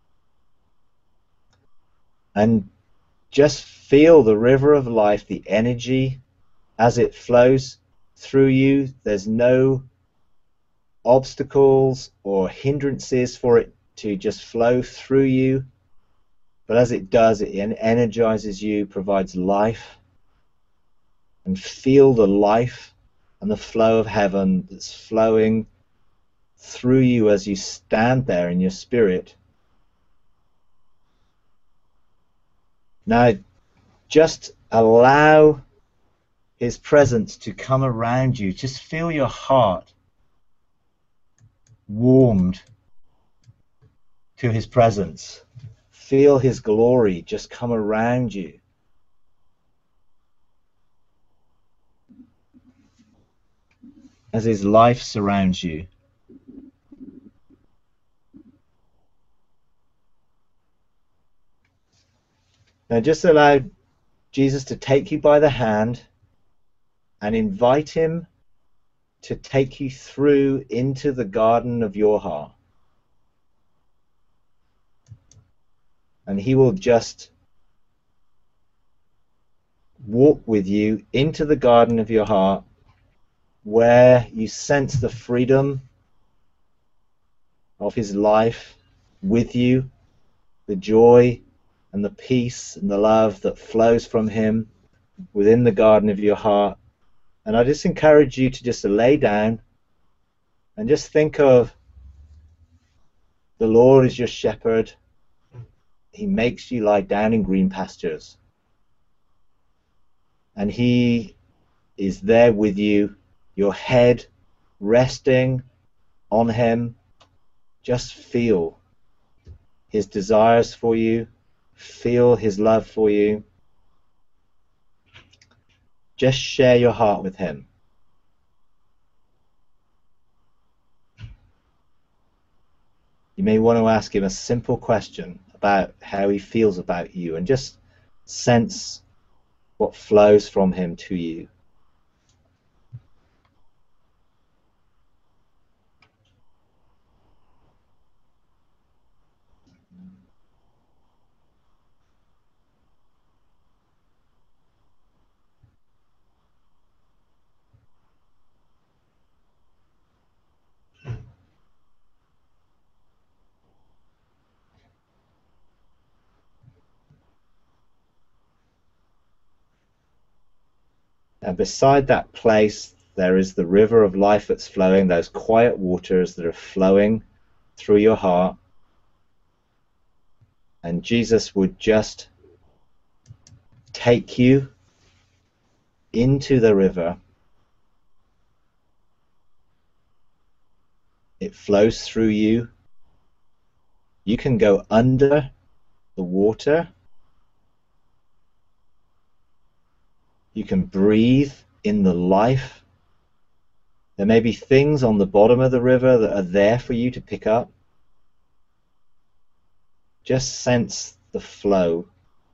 [SPEAKER 2] And just feel the river of life, the energy as it flows through you. There's no obstacles or hindrances for it to just flow through you. But as it does, it energizes you, provides life. And feel the life and the flow of heaven that's flowing through you as you stand there in your spirit. Now, just allow his presence to come around you. Just feel your heart warmed to his presence. Feel his glory just come around you. As his life surrounds you. Now just allow Jesus to take you by the hand and invite him to take you through into the garden of your heart. And he will just walk with you into the garden of your heart, where you sense the freedom of his life with you, the joy and the peace and the love that flows from him within the garden of your heart. And I just encourage you to just lay down and just think of the Lord as your shepherd. He makes you lie down in green pastures. And he is there with you, your head resting on him. Just feel his desires for you. Feel his love for you. Just share your heart with him. You may want to ask him a simple question about how he feels about you, and just sense what flows from him to you. And beside that place, there is the river of life that's flowing, those quiet waters that are flowing through your heart. And Jesus would just take you into the river. It flows through you. You can go under the water. You can breathe in the life. There may be things on the bottom of the river that are there for you to pick up. Just sense the flow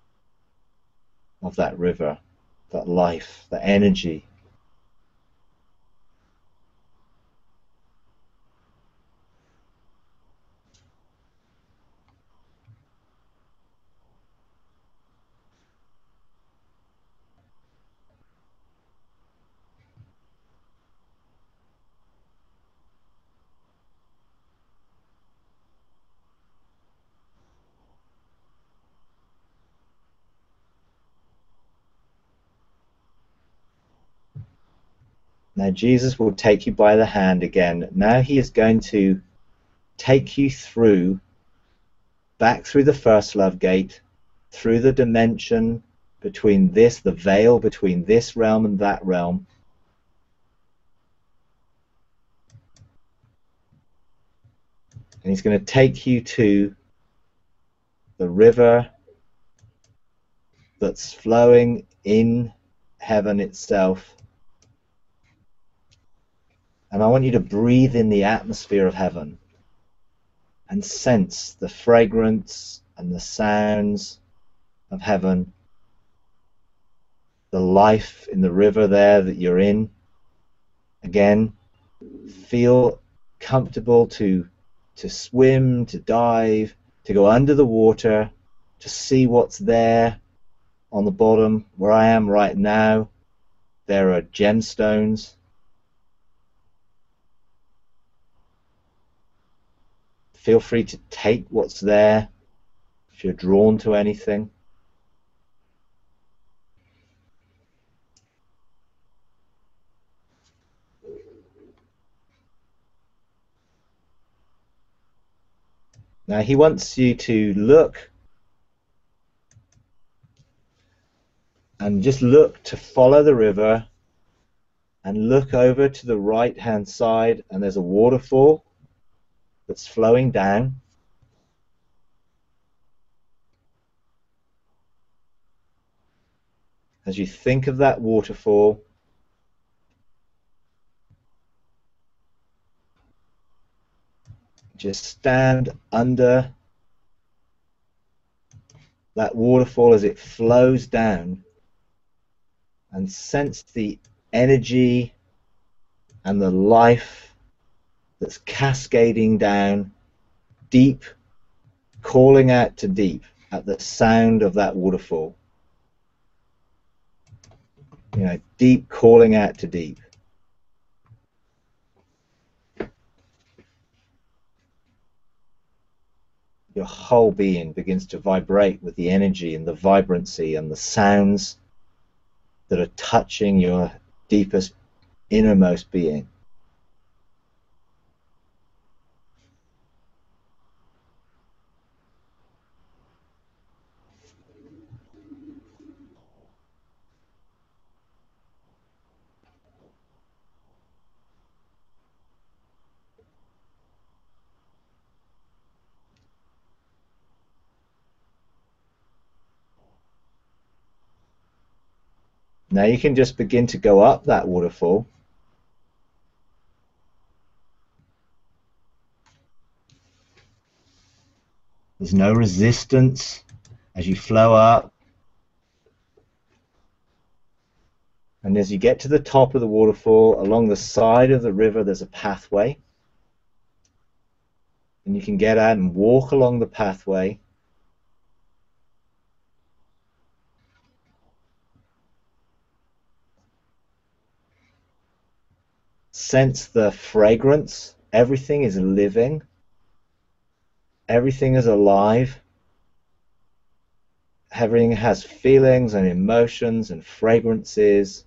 [SPEAKER 2] of that river, that life, that energy. Now Jesus will take you by the hand again. Now he is going to take you through, back through the first love gate, through the dimension between this, the veil between this realm and that realm. And he's going to take you to the river that's flowing in heaven itself. And I want you to breathe in the atmosphere of heaven and sense the fragrance and the sounds of heaven, the life in the river there that you're in. Again, feel comfortable to to swim, to dive, to go under the water, to see what's there on the bottom. Where I am right now, there are gemstones. Feel free to take what's there if you're drawn to anything. Now he wants you to look and just look to follow the river and look over to the right hand side, and there's a waterfall that's flowing down. As you think of that waterfall, just stand under that waterfall as it flows down and sense the energy and the life that's cascading down deep, calling out to deep at the sound of that waterfall. You know, deep calling out to deep. Your whole being begins to vibrate with the energy and the vibrancy and the sounds that are touching your deepest, innermost being. Now you can just begin to go up that waterfall. There's no resistance as you flow up. And as you get to the top of the waterfall, along the side of the river there's a pathway. And you can get out and walk along the pathway. Sense the fragrance. Everything is living. Everything is alive. Everything has feelings and emotions and fragrances.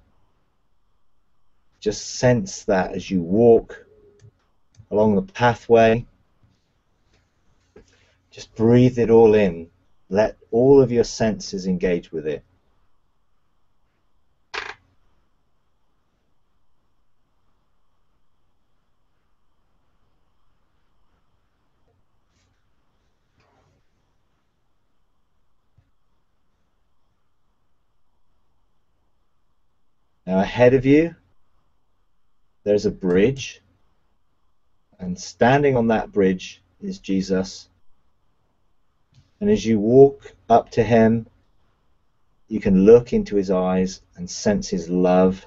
[SPEAKER 2] Just sense that as you walk along the pathway. Just breathe it all in. Let all of your senses engage with it. Now ahead of you, there's a bridge, and standing on that bridge is Jesus. And as you walk up to him, you can look into his eyes and sense his love.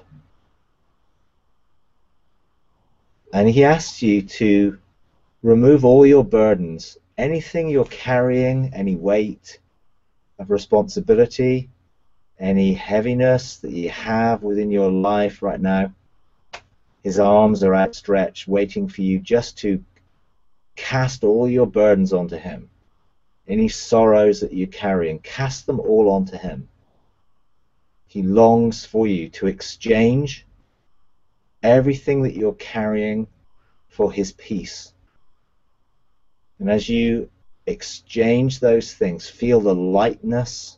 [SPEAKER 2] And he asks you to remove all your burdens, anything you're carrying, any weight of responsibility, any heaviness that you have within your life right now. His arms are outstretched, waiting for you just to cast all your burdens onto him. Any sorrows that you carry, and cast them all onto him. He longs for you to exchange everything that you're carrying for his peace. And as you exchange those things, feel the lightness,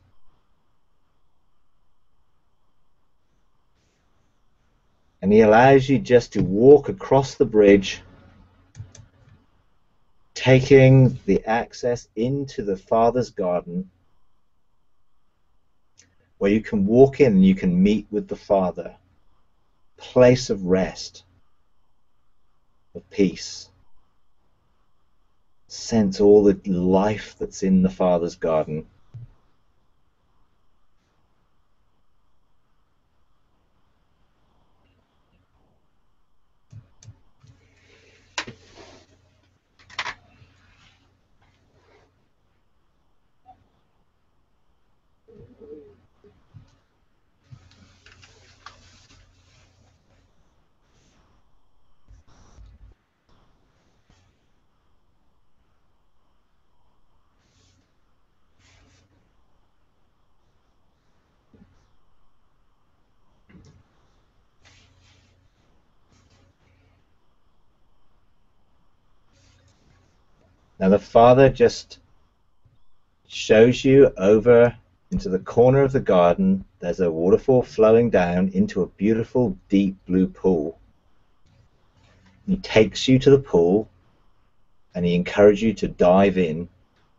[SPEAKER 2] and he allows you just to walk across the bridge, taking the access into the Father's garden, where you can walk in and you can meet with the Father, place of rest, of peace. Sense all the life that's in the Father's garden. Now the Father just shows you over into the corner of the garden. There's a waterfall flowing down into a beautiful deep blue pool. He takes you to the pool and he encourages you to dive in.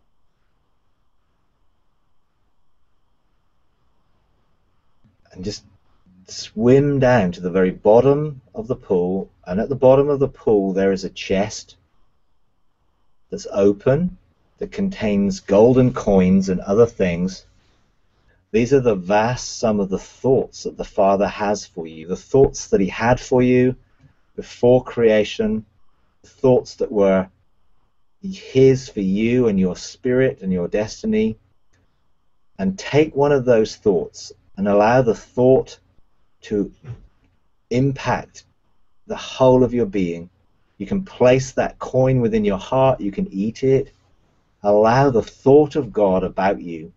[SPEAKER 2] And just swim down to the very bottom of the pool, and at the bottom of the pool there is a chest that's open, that contains golden coins and other things. These are the vast sum of the thoughts that the Father has for you, the thoughts that he had for you before creation, the thoughts that were his for you and your spirit and your destiny. And take one of those thoughts and allow the thought to impact the whole of your being. You can place that coin within your heart, you can eat it. Allow the thought of God about you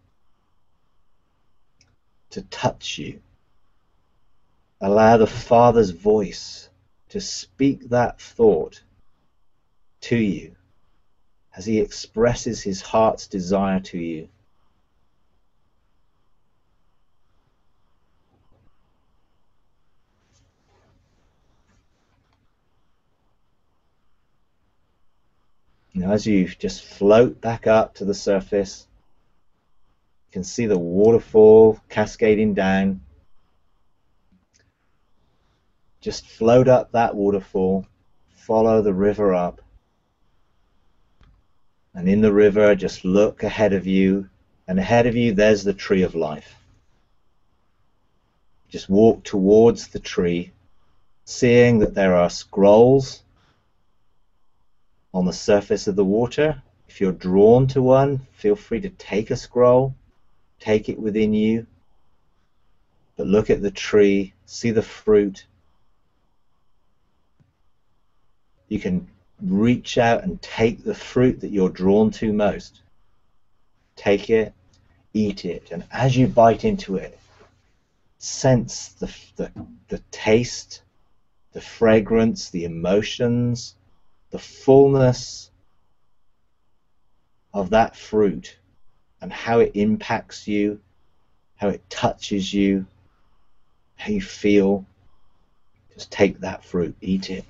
[SPEAKER 2] to touch you. Allow the Father's voice to speak that thought to you as he expresses his heart's desire to you. Now, as you just float back up to the surface, you can see the waterfall cascading down. Just float up that waterfall, follow the river up, and in the river just look ahead of you, and ahead of you there's the tree of life. Just walk towards the tree, seeing that there are scrolls on the surface of the water. If you're drawn to one, feel free to take a scroll, take it within you, but look at the tree, see the fruit. You can reach out and take the fruit that you're drawn to most. Take it, eat it, and as you bite into it, sense the, the, the taste, the fragrance, the emotions, the fullness of that fruit and how it impacts you, how it touches you, how you feel. Just take that fruit, eat it.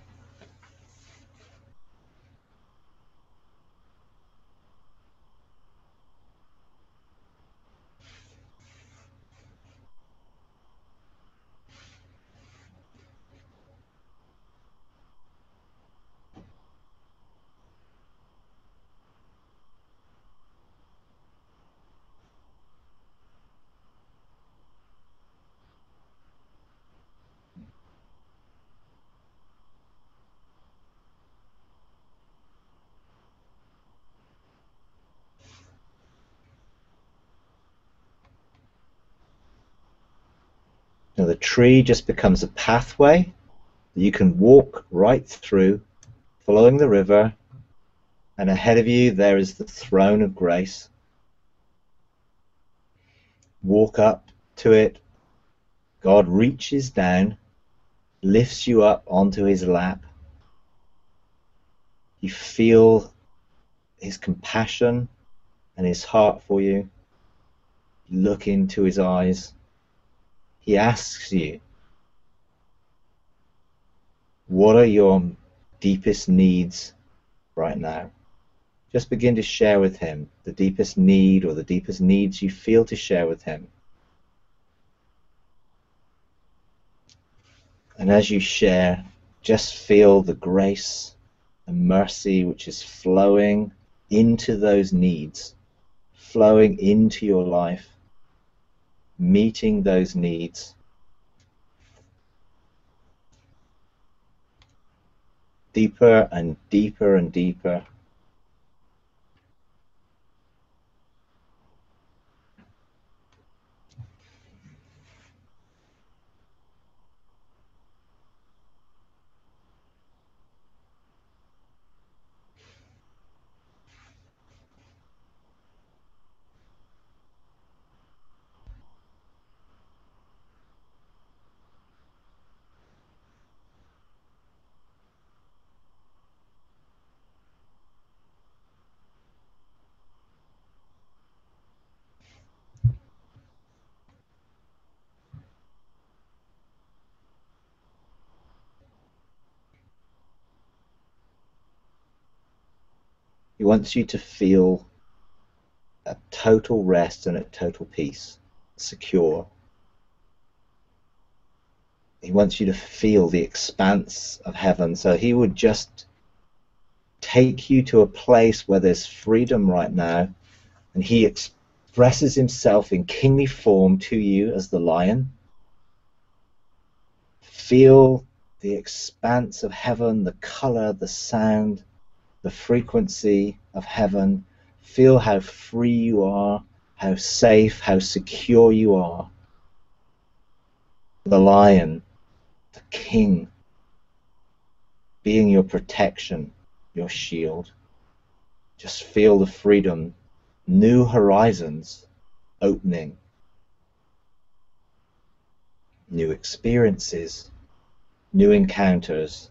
[SPEAKER 2] Now the tree just becomes a pathway that you can walk right through, following the river, and ahead of you there is the throne of grace. Walk up to it. God reaches down lifts you up onto his lap. You feel his compassion and his heart for you. You look into his eyes. He asks you, what are your deepest needs right now? Just begin to share with him the deepest need or the deepest needs you feel to share with him. And as you share, just feel the grace and mercy which is flowing into those needs, flowing into your life, meeting those needs. Deeper and deeper and deeper. He wants you to feel a total rest and a total peace, secure. He wants you to feel the expanse of heaven. So he would just take you to a place where there's freedom right now, and he expresses himself in kingly form to you as the lion. Feel the expanse of heaven, the color, the sound, the frequency of heaven. Feel how free you are, how safe, how secure you are. The lion, the king, being your protection, your shield. Just feel the freedom, new horizons opening, new experiences, new encounters.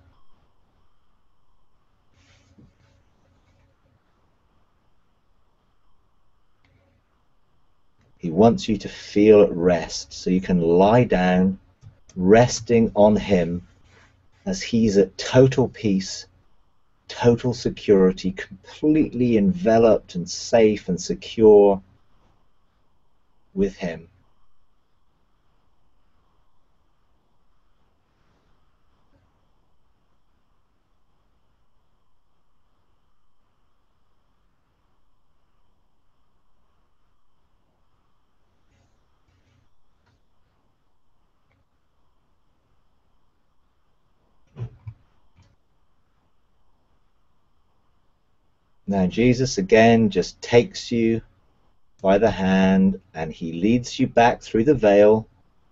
[SPEAKER 2] He wants you to feel at rest, so you can lie down, resting on him as he's at total peace, total security, completely enveloped and safe and secure with him. Now Jesus again just takes you by the hand and he leads you back through the veil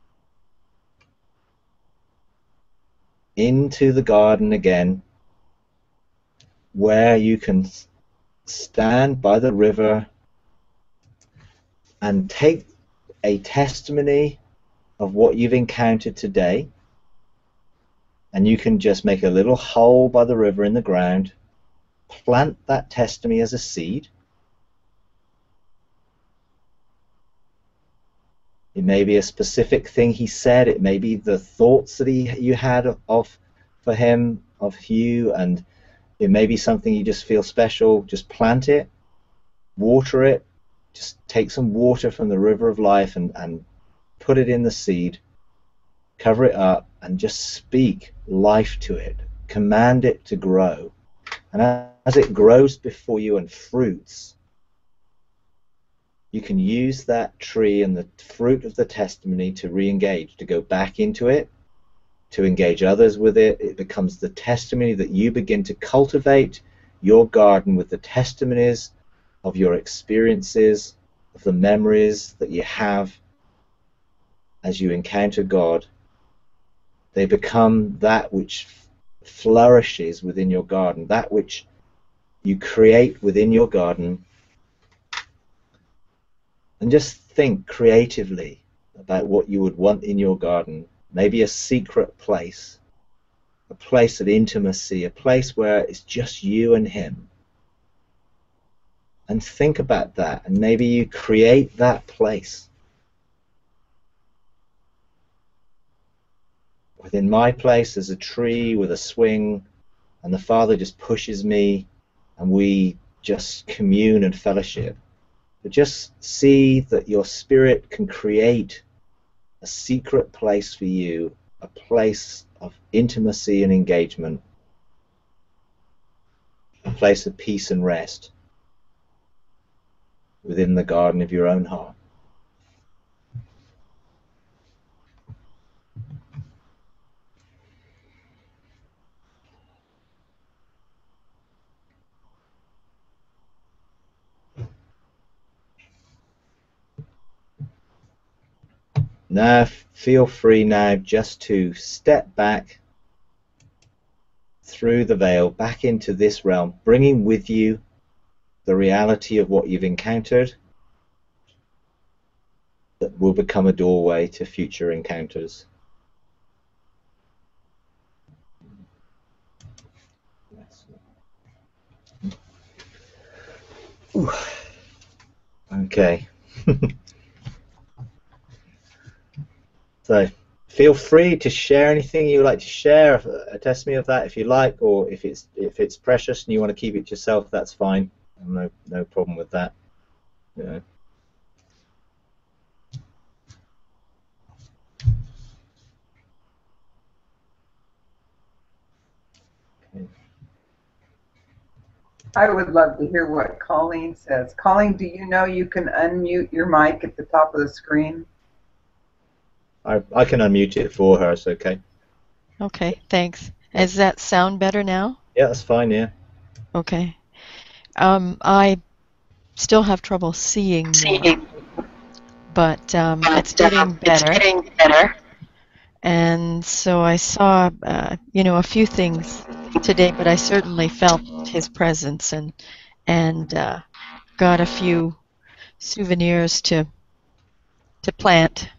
[SPEAKER 2] into the garden again, where you can stand by the river and take a testimony of what you've encountered today, and you can just make a little hole by the river in the ground, plant that testimony as a seed. It may be a specific thing he said, it may be the thoughts that he you had of, of for him, of you, and it may be something you just feel special. Just plant it, water it, just take some water from the river of life and, and put it in the seed, cover it up, and just speak life to it. Command it to grow. And as it grows before you and fruits, you can use that tree and the fruit of the testimony to re-engage, to go back into it, to engage others with it. It becomes the testimony that you begin to cultivate your garden with the testimonies of your experiences, of the memories that you have as you encounter God. They become that which flourishes within your garden, that which you create within your garden. And just think creatively about what you would want in your garden. Maybe a secret place a place of intimacy, a place where it's just you and him. And think about that, and maybe you create that place. Within my place, there's a tree with a swing, and the Father just pushes me, and we just commune and fellowship. But just see that your spirit can create a secret place for you, a place of intimacy and engagement, a place of peace and rest within the garden of your own heart. Now feel free now just to step back through the veil back into this realm, bringing with you the reality of what you've encountered that will become a doorway to future encounters. Ooh. Okay. So feel free to share anything you would like to share, a testimony of that if you like, or if it's if it's precious and you want to keep it to yourself, that's fine. No no problem with that. Yeah. Okay.
[SPEAKER 1] I would love to hear what Colleen says. Colleen, do you know you can unmute your mic at the top of the screen?
[SPEAKER 2] I, I can unmute it for her, it's okay.
[SPEAKER 3] Okay, thanks. Does that sound better now?
[SPEAKER 2] Yeah, that's fine, yeah.
[SPEAKER 3] Okay. Um, I still have trouble seeing more, but um, it's getting better.
[SPEAKER 5] It's getting better.
[SPEAKER 3] And so I saw, uh, you know, a few things today, but I certainly felt his presence and and uh, got a few souvenirs to to plant.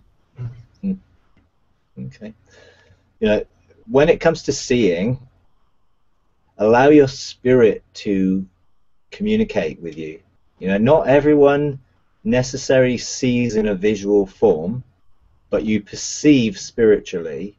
[SPEAKER 2] Okay. You know, when it comes to seeing, allow your spirit to communicate with you. You know, not everyone necessarily sees in a visual form, but you perceive spiritually,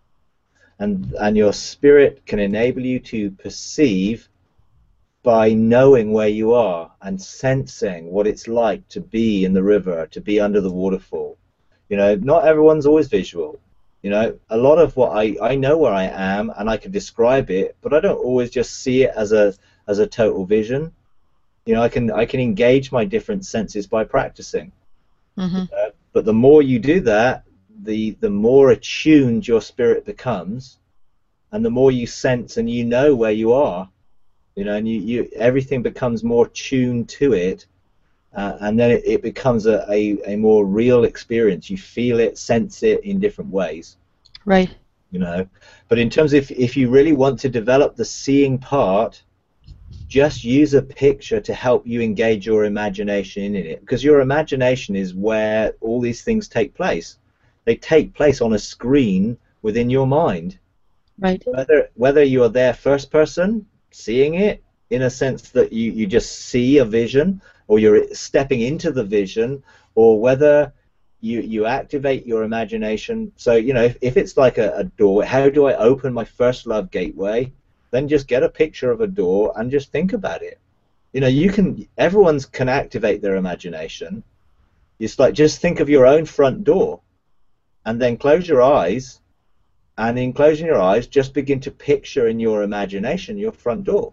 [SPEAKER 2] and and your spirit can enable you to perceive by knowing where you are and sensing what it's like to be in the river, to be under the waterfall. You know, not everyone's always visual. You know, a lot of what I, I know where I am and I can describe it, but I don't always just see it as a as a total vision. You know, I can I can engage my different senses by practicing.
[SPEAKER 3] Mm-hmm.
[SPEAKER 2] Uh, but the more you do that, the the more attuned your spirit becomes, and the more you sense and you know where you are. You know, and you, you everything becomes more tuned to it. Uh, and then it, it becomes a, a, a more real experience. You feel it, sense it in different ways.
[SPEAKER 3] Right.
[SPEAKER 2] You know, but in terms of if you really want to develop the seeing part, just use a picture to help you engage your imagination in it, because your imagination is where all these things take place. They take place on a screen within your mind.
[SPEAKER 3] Right.
[SPEAKER 2] Whether whether you're there first person, seeing it in a sense that you, you just see a vision, or you're stepping into the vision, or whether you you activate your imagination. So, you know, if, if it's like a, a door, how do I open my first love gateway? Then just get a picture of a door and just think about it. You know, you can, everyone's can activate their imagination. It's like, just think of your own front door, and then close your eyes, and in closing your eyes, just begin to picture in your imagination your front door.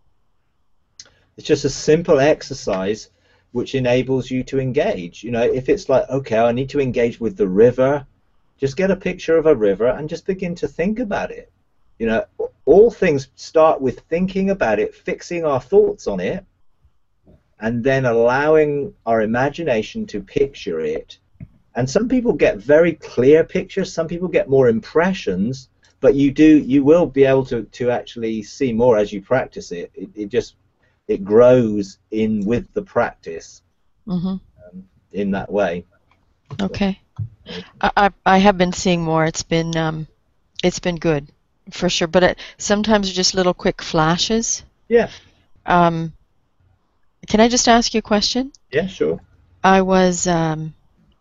[SPEAKER 2] It's just a simple exercise which enables you to engage. You know, if it's like, okay, I need to engage with the river, just get a picture of a river and just begin to think about it. You know, all things start with thinking about it, fixing our thoughts on it, and then allowing our imagination to picture it. And some people get very clear pictures, some people get more impressions, but you do, you will be able to, to actually see more as you practice it. It, it just it grows in with the practice.
[SPEAKER 3] Mm-hmm.
[SPEAKER 2] um, in that way.
[SPEAKER 3] Okay. I, I I have been seeing more. It's been um, it's been good. for sure. But it, sometimes just little quick flashes.
[SPEAKER 2] Yeah.
[SPEAKER 3] Um, can I just ask you a question?
[SPEAKER 2] Yeah, sure.
[SPEAKER 3] I was um,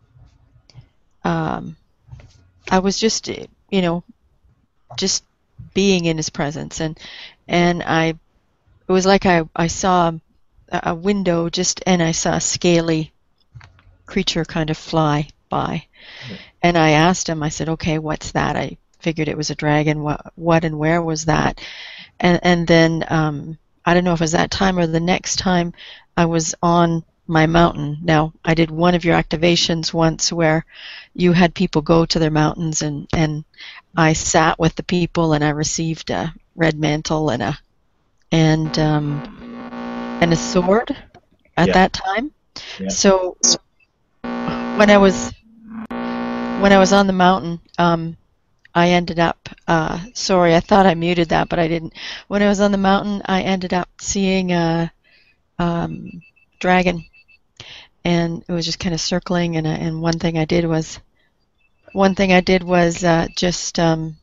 [SPEAKER 3] um, I was just you know just being in his presence, and and I it was like I I saw a, a window just and I saw a scaly creature kind of fly by,
[SPEAKER 2] Yeah.
[SPEAKER 3] and I asked him. I said, "Okay, what's that?" I figured it was a dragon. What what and where was that? And and then um, I don't know if it was that time or the next time I was on my mountain. Now, I did one of your activations once where you had people go to their mountains, and, and I sat with the people and I received a red mantle and a and um, and a sword at
[SPEAKER 2] Yeah.
[SPEAKER 3] that time.
[SPEAKER 2] Yeah.
[SPEAKER 3] So when I was when I was on the mountain, um, I ended up, uh, sorry, I thought I muted that, but I didn't. When I was on the mountain, I ended up seeing a um, dragon, and it was just kind of circling. And, uh, and one thing I did was, one thing I did was uh, just, um,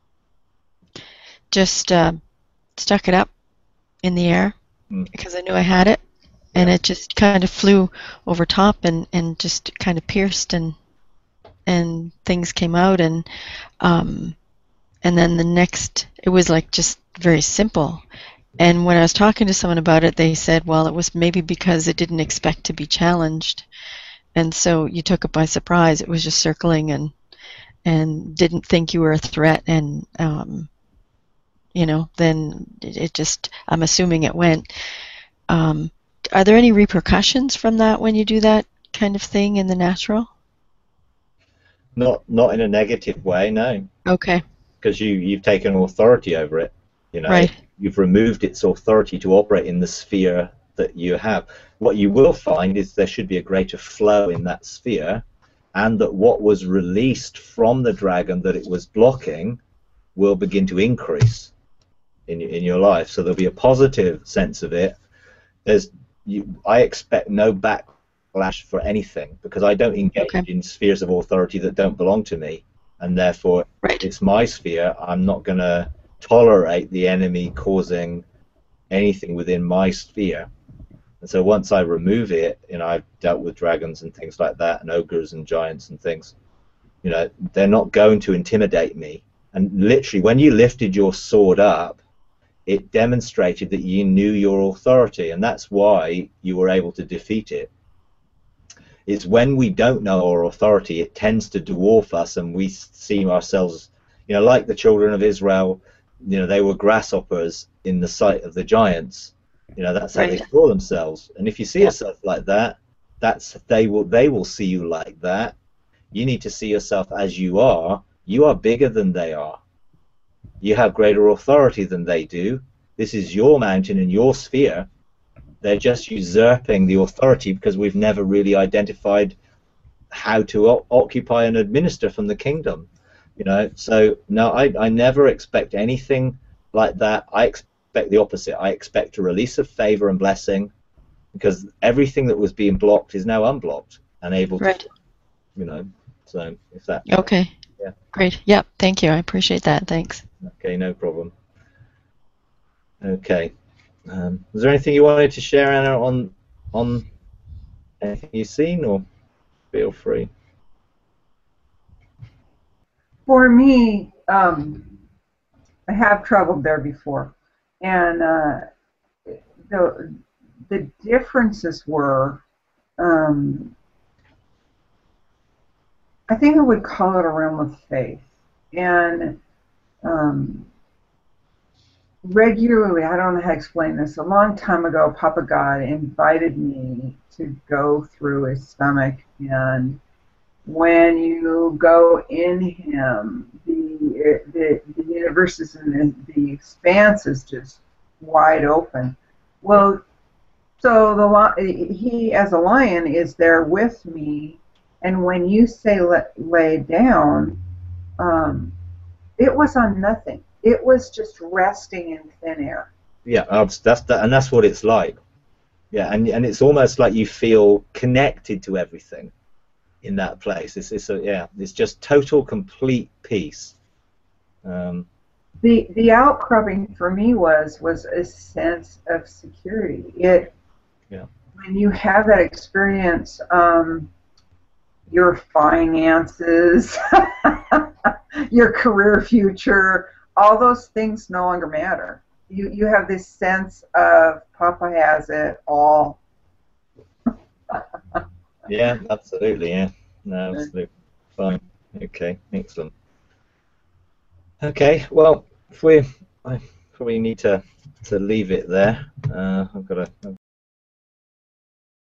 [SPEAKER 3] just uh, stuck it up in the air
[SPEAKER 2] Mm.
[SPEAKER 3] because I knew I had it, and
[SPEAKER 2] Yeah.
[SPEAKER 3] it just kind of flew over top and, and just kind of pierced, and and things came out, and um, and then the next, it was like just very simple. And when I was talking to someone about it, they said, well, it was maybe because it didn't expect to be challenged, and so you took it by surprise. It was just circling and and didn't think you were a threat, and um, you know, then it, it just, I'm assuming it went. Um, are there any repercussions from that when you do that kind of thing in the natural?
[SPEAKER 2] Not not in a negative way, no.
[SPEAKER 3] Okay.
[SPEAKER 2] Because you you've taken authority over it. You know,
[SPEAKER 3] Right.
[SPEAKER 2] you've removed its authority to operate in the sphere that you have. What you will find is there should be a greater flow in that sphere, and that what was released from the dragon that it was blocking will begin to increase in in your life. So there'll be a positive sense of it. There's you, I expect no backlash for anything because I don't engage
[SPEAKER 3] Okay.
[SPEAKER 2] in spheres of authority that don't belong to me, and therefore
[SPEAKER 3] Right.
[SPEAKER 2] it's my sphere. I'm not going to tolerate the enemy causing anything within my sphere. And so once I remove it, you know, I've dealt with dragons and things like that, and ogres and giants and things. You know, they're not going to intimidate me. And literally, when you lifted your sword up, it demonstrated that you knew your authority, and that's why you were able to defeat it. It's when we don't know our authority, it tends to dwarf us, and we see ourselves, you know, like the children of Israel. You know, they were grasshoppers in the sight of the giants. You know, that's how
[SPEAKER 3] Right.
[SPEAKER 2] they saw themselves. And if you see
[SPEAKER 3] Yeah.
[SPEAKER 2] yourself like that, that's they will they will see you like that. You need to see yourself as you are. You are bigger than they are. You have greater authority than they do. This is your mountain and your sphere. They're just usurping the authority because we've never really identified how to o occupy and administer from the kingdom. You know, so no, I, I never expect anything like that. I expect the opposite. I expect a release of favor and blessing because everything that was being blocked is now unblocked and able
[SPEAKER 3] Right.
[SPEAKER 2] to, you know, so if that.
[SPEAKER 3] Okay.
[SPEAKER 2] Yeah.
[SPEAKER 3] Great. Yep. Thank you. I appreciate that. Thanks.
[SPEAKER 2] Okay, no problem. Okay. Um, was there anything you wanted to share, Anna, on on anything you've seen, or feel free?
[SPEAKER 1] For me, um, I have traveled there before, and uh, the the differences were, um, I think I would call it a realm of faith, and um, regularly, I don't know how to explain this. A long time ago, Papa God invited me to go through his stomach, and when you go in him, the the, the universe is in the, the expanse is just wide open. Well, so the he as a lion is there with me, and when you say let, lay down, um, it was on nothing. It was just resting in thin air.
[SPEAKER 2] Yeah, that's that, and that's what it's like. Yeah, and and it's almost like you feel connected to everything in that place. It's it's a, yeah, it's just total, complete peace. Um,
[SPEAKER 1] the the outcropping for me was was a sense of security. It
[SPEAKER 2] Yeah.
[SPEAKER 1] When you have that experience, um, your finances, your career future, all those things no longer matter. You you have this sense of Papa has it all.
[SPEAKER 2] Yeah, absolutely. Yeah. No, absolutely. Fine. Okay. Excellent. Okay. Well, if we, I probably need to to leave it there. Uh, I've got a, I've